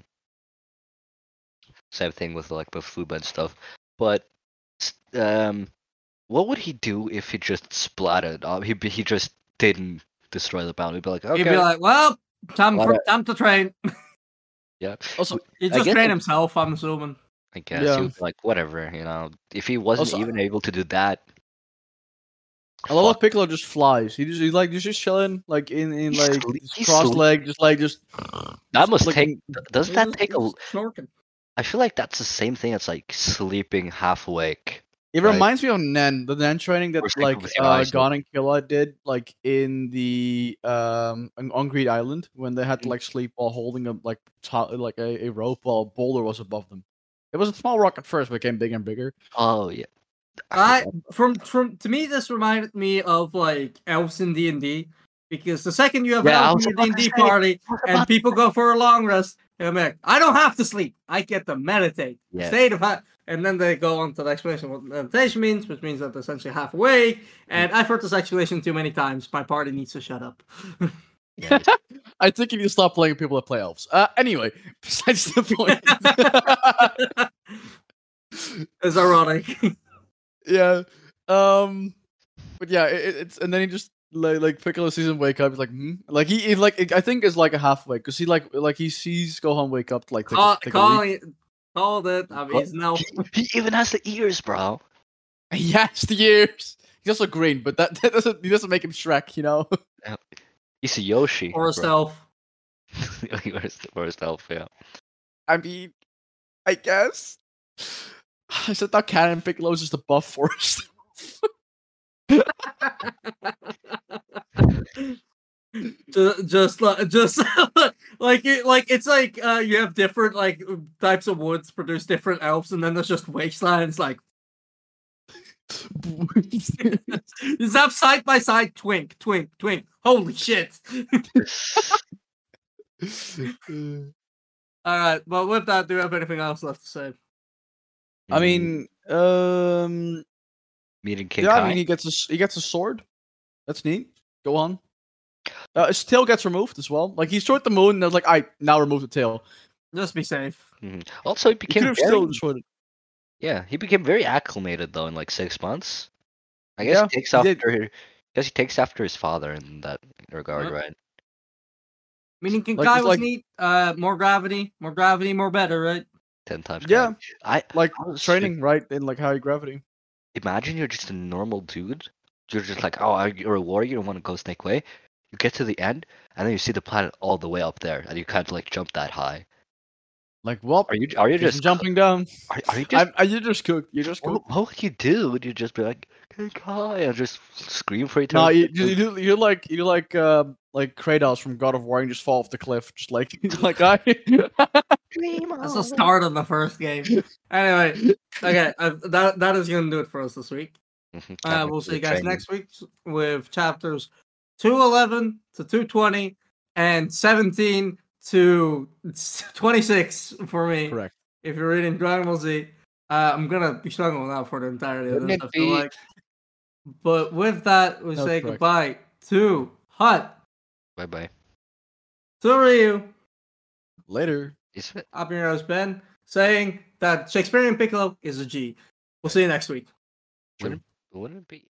[SPEAKER 3] same thing with like Bafuba and stuff. But s- um, what would he do if he just splatted? Uh, he he just didn't destroy the bound. He'd be like, okay,
[SPEAKER 1] He'd be like, "Well, time for
[SPEAKER 3] Alright.
[SPEAKER 1] time to train."
[SPEAKER 3] yeah.
[SPEAKER 2] Also,
[SPEAKER 1] He
[SPEAKER 3] I
[SPEAKER 1] just
[SPEAKER 3] guess
[SPEAKER 1] trained
[SPEAKER 3] it-
[SPEAKER 1] himself. I'm assuming.
[SPEAKER 3] I guess
[SPEAKER 2] Yeah.
[SPEAKER 3] he was like, whatever, you know. If he wasn't
[SPEAKER 2] Also,
[SPEAKER 3] even able to do that,
[SPEAKER 2] I love how
[SPEAKER 3] fuck.
[SPEAKER 2] Piccolo just flies. He just he's like he's just chilling like in in
[SPEAKER 3] He's
[SPEAKER 2] like
[SPEAKER 3] sleep- he's
[SPEAKER 2] cross
[SPEAKER 3] sleep-
[SPEAKER 2] leg, just like just.
[SPEAKER 3] That
[SPEAKER 2] just
[SPEAKER 3] must
[SPEAKER 2] flicking-
[SPEAKER 3] take. Doesn't
[SPEAKER 1] He's
[SPEAKER 3] that
[SPEAKER 1] just-
[SPEAKER 3] take a?
[SPEAKER 1] he's snorking.
[SPEAKER 3] I feel like that's the same thing as like sleeping half awake.
[SPEAKER 2] It
[SPEAKER 3] Right.
[SPEAKER 2] reminds me of Nen, the Nen training that
[SPEAKER 3] Or sleeping
[SPEAKER 2] like
[SPEAKER 3] with your
[SPEAKER 2] uh,
[SPEAKER 3] eyes
[SPEAKER 2] Gon and Killa did, like in the um on- on Greed Island when they had to
[SPEAKER 3] Mm.
[SPEAKER 2] like sleep while holding a like to- like a, a rope while a boulder was above them. It was a small rock at first, but became bigger and bigger.
[SPEAKER 3] Oh yeah.
[SPEAKER 1] I from from to me this reminded me of like elves in D and D because the second you have
[SPEAKER 3] Yeah, I
[SPEAKER 1] an elf
[SPEAKER 3] was
[SPEAKER 1] in your D
[SPEAKER 3] about
[SPEAKER 1] and
[SPEAKER 3] to
[SPEAKER 1] D
[SPEAKER 3] say,
[SPEAKER 1] party and people go for a long rest, and I'm like, I don't have to sleep. I get to meditate.
[SPEAKER 3] Yeah.
[SPEAKER 1] State of ha- and then they go on to the explanation of what meditation means, which means that they're essentially half awake. And I've heard this explanation too many times. My party needs to shut up.
[SPEAKER 3] Yeah.
[SPEAKER 2] I think you need to stop playing with people that play elves. Uh, anyway, besides the point.
[SPEAKER 1] It's ironic.
[SPEAKER 2] Yeah. Um. But yeah, it, it's and then he just like like Piccolo sees him wake up. He's like, hmm? Like he, he like I think it's like a half wake because he like like he sees Gohan wake up to like take,
[SPEAKER 1] Call,
[SPEAKER 2] a, take a leak.
[SPEAKER 1] calling it, called it. I mean, he's now.
[SPEAKER 3] He, he even has the ears, bro.
[SPEAKER 2] He has the ears. He's also green, but that, that doesn't he doesn't make him Shrek, you know.
[SPEAKER 3] He's a Yoshi.
[SPEAKER 1] Or a
[SPEAKER 3] bro.
[SPEAKER 1] self.
[SPEAKER 3] or, a, or a self, yeah.
[SPEAKER 2] I mean, I guess. I said that canon Piccolo's just a buff forest.
[SPEAKER 1] just, just like just like it, like it's like uh you have different like types of woods produce different elves, and then there's just wastelands like just have side by side twink twink twink. Holy shit! All right, well with that, do you have anything else left to say?
[SPEAKER 2] I mean, um,
[SPEAKER 3] Meeting King
[SPEAKER 2] Yeah,
[SPEAKER 3] Kai.
[SPEAKER 2] I mean he gets a s- he gets a sword. That's neat. Go on. Uh, his tail gets removed as well. Like he destroyed the moon, and I was like, I now remove the tail.
[SPEAKER 1] Just be safe.
[SPEAKER 3] Mhm. Also, he
[SPEAKER 2] He could
[SPEAKER 3] became
[SPEAKER 2] have
[SPEAKER 3] very
[SPEAKER 2] still destroyed it.
[SPEAKER 3] yeah. He became very acclimated though in like six months. I guess
[SPEAKER 2] Yeah,
[SPEAKER 3] he takes
[SPEAKER 2] he did.
[SPEAKER 3] after. I guess he takes after his father in that regard,
[SPEAKER 1] Yep.
[SPEAKER 3] right?
[SPEAKER 1] Meaning King
[SPEAKER 2] Like,
[SPEAKER 1] Kai
[SPEAKER 2] it's
[SPEAKER 1] was
[SPEAKER 2] like-
[SPEAKER 1] neat. Uh, more gravity, more gravity, more better, right?
[SPEAKER 3] Ten times.
[SPEAKER 2] Yeah,
[SPEAKER 3] gravity. I
[SPEAKER 2] like
[SPEAKER 3] I was
[SPEAKER 2] training right in like high gravity.
[SPEAKER 3] imagine you're just a normal dude. You're just like, oh, you're a warrior. You don't want to go Snake Way. You get to the end, and then you see the planet all the way up there, and you can't like jump that high.
[SPEAKER 2] Like, well,
[SPEAKER 3] Are you? Are you
[SPEAKER 2] guess I'm
[SPEAKER 3] just?
[SPEAKER 2] jumping down.
[SPEAKER 3] Are, are you just?
[SPEAKER 2] I'm, I, you just cook. You just cook.
[SPEAKER 3] What, what would you do? Would you just be like, King Kai, and just scream for
[SPEAKER 2] No,
[SPEAKER 3] eternity?
[SPEAKER 2] you, you, you, you're like you're like uh, like Kratos from God of War, and you just fall off the cliff, just like like I.
[SPEAKER 1] That's the start of the first game. Anyway, okay, uh, that that is gonna do it for us this week.
[SPEAKER 3] Mhm,
[SPEAKER 1] Uh,
[SPEAKER 3] having
[SPEAKER 1] we'll
[SPEAKER 3] to
[SPEAKER 1] see you guys
[SPEAKER 3] train
[SPEAKER 1] next week with chapters two eleven to two twenty and seventeen to twenty-six for me.
[SPEAKER 2] Correct.
[SPEAKER 1] If you're reading Dragon Ball Z, uh, I'm gonna be struggling out for the entirety of
[SPEAKER 3] Wouldn't
[SPEAKER 1] this.
[SPEAKER 3] it
[SPEAKER 1] I feel
[SPEAKER 3] be-
[SPEAKER 1] like. But with that, we
[SPEAKER 2] That's
[SPEAKER 1] say
[SPEAKER 2] correct.
[SPEAKER 1] goodbye to Hut,
[SPEAKER 3] Bye bye.
[SPEAKER 1] to Ryu,
[SPEAKER 2] Later.
[SPEAKER 3] Is it?
[SPEAKER 1] up your nose, Ben, saying that Shakespearean Piccolo is a G. We'll see you next week.
[SPEAKER 3] Wouldn't, wouldn't it be?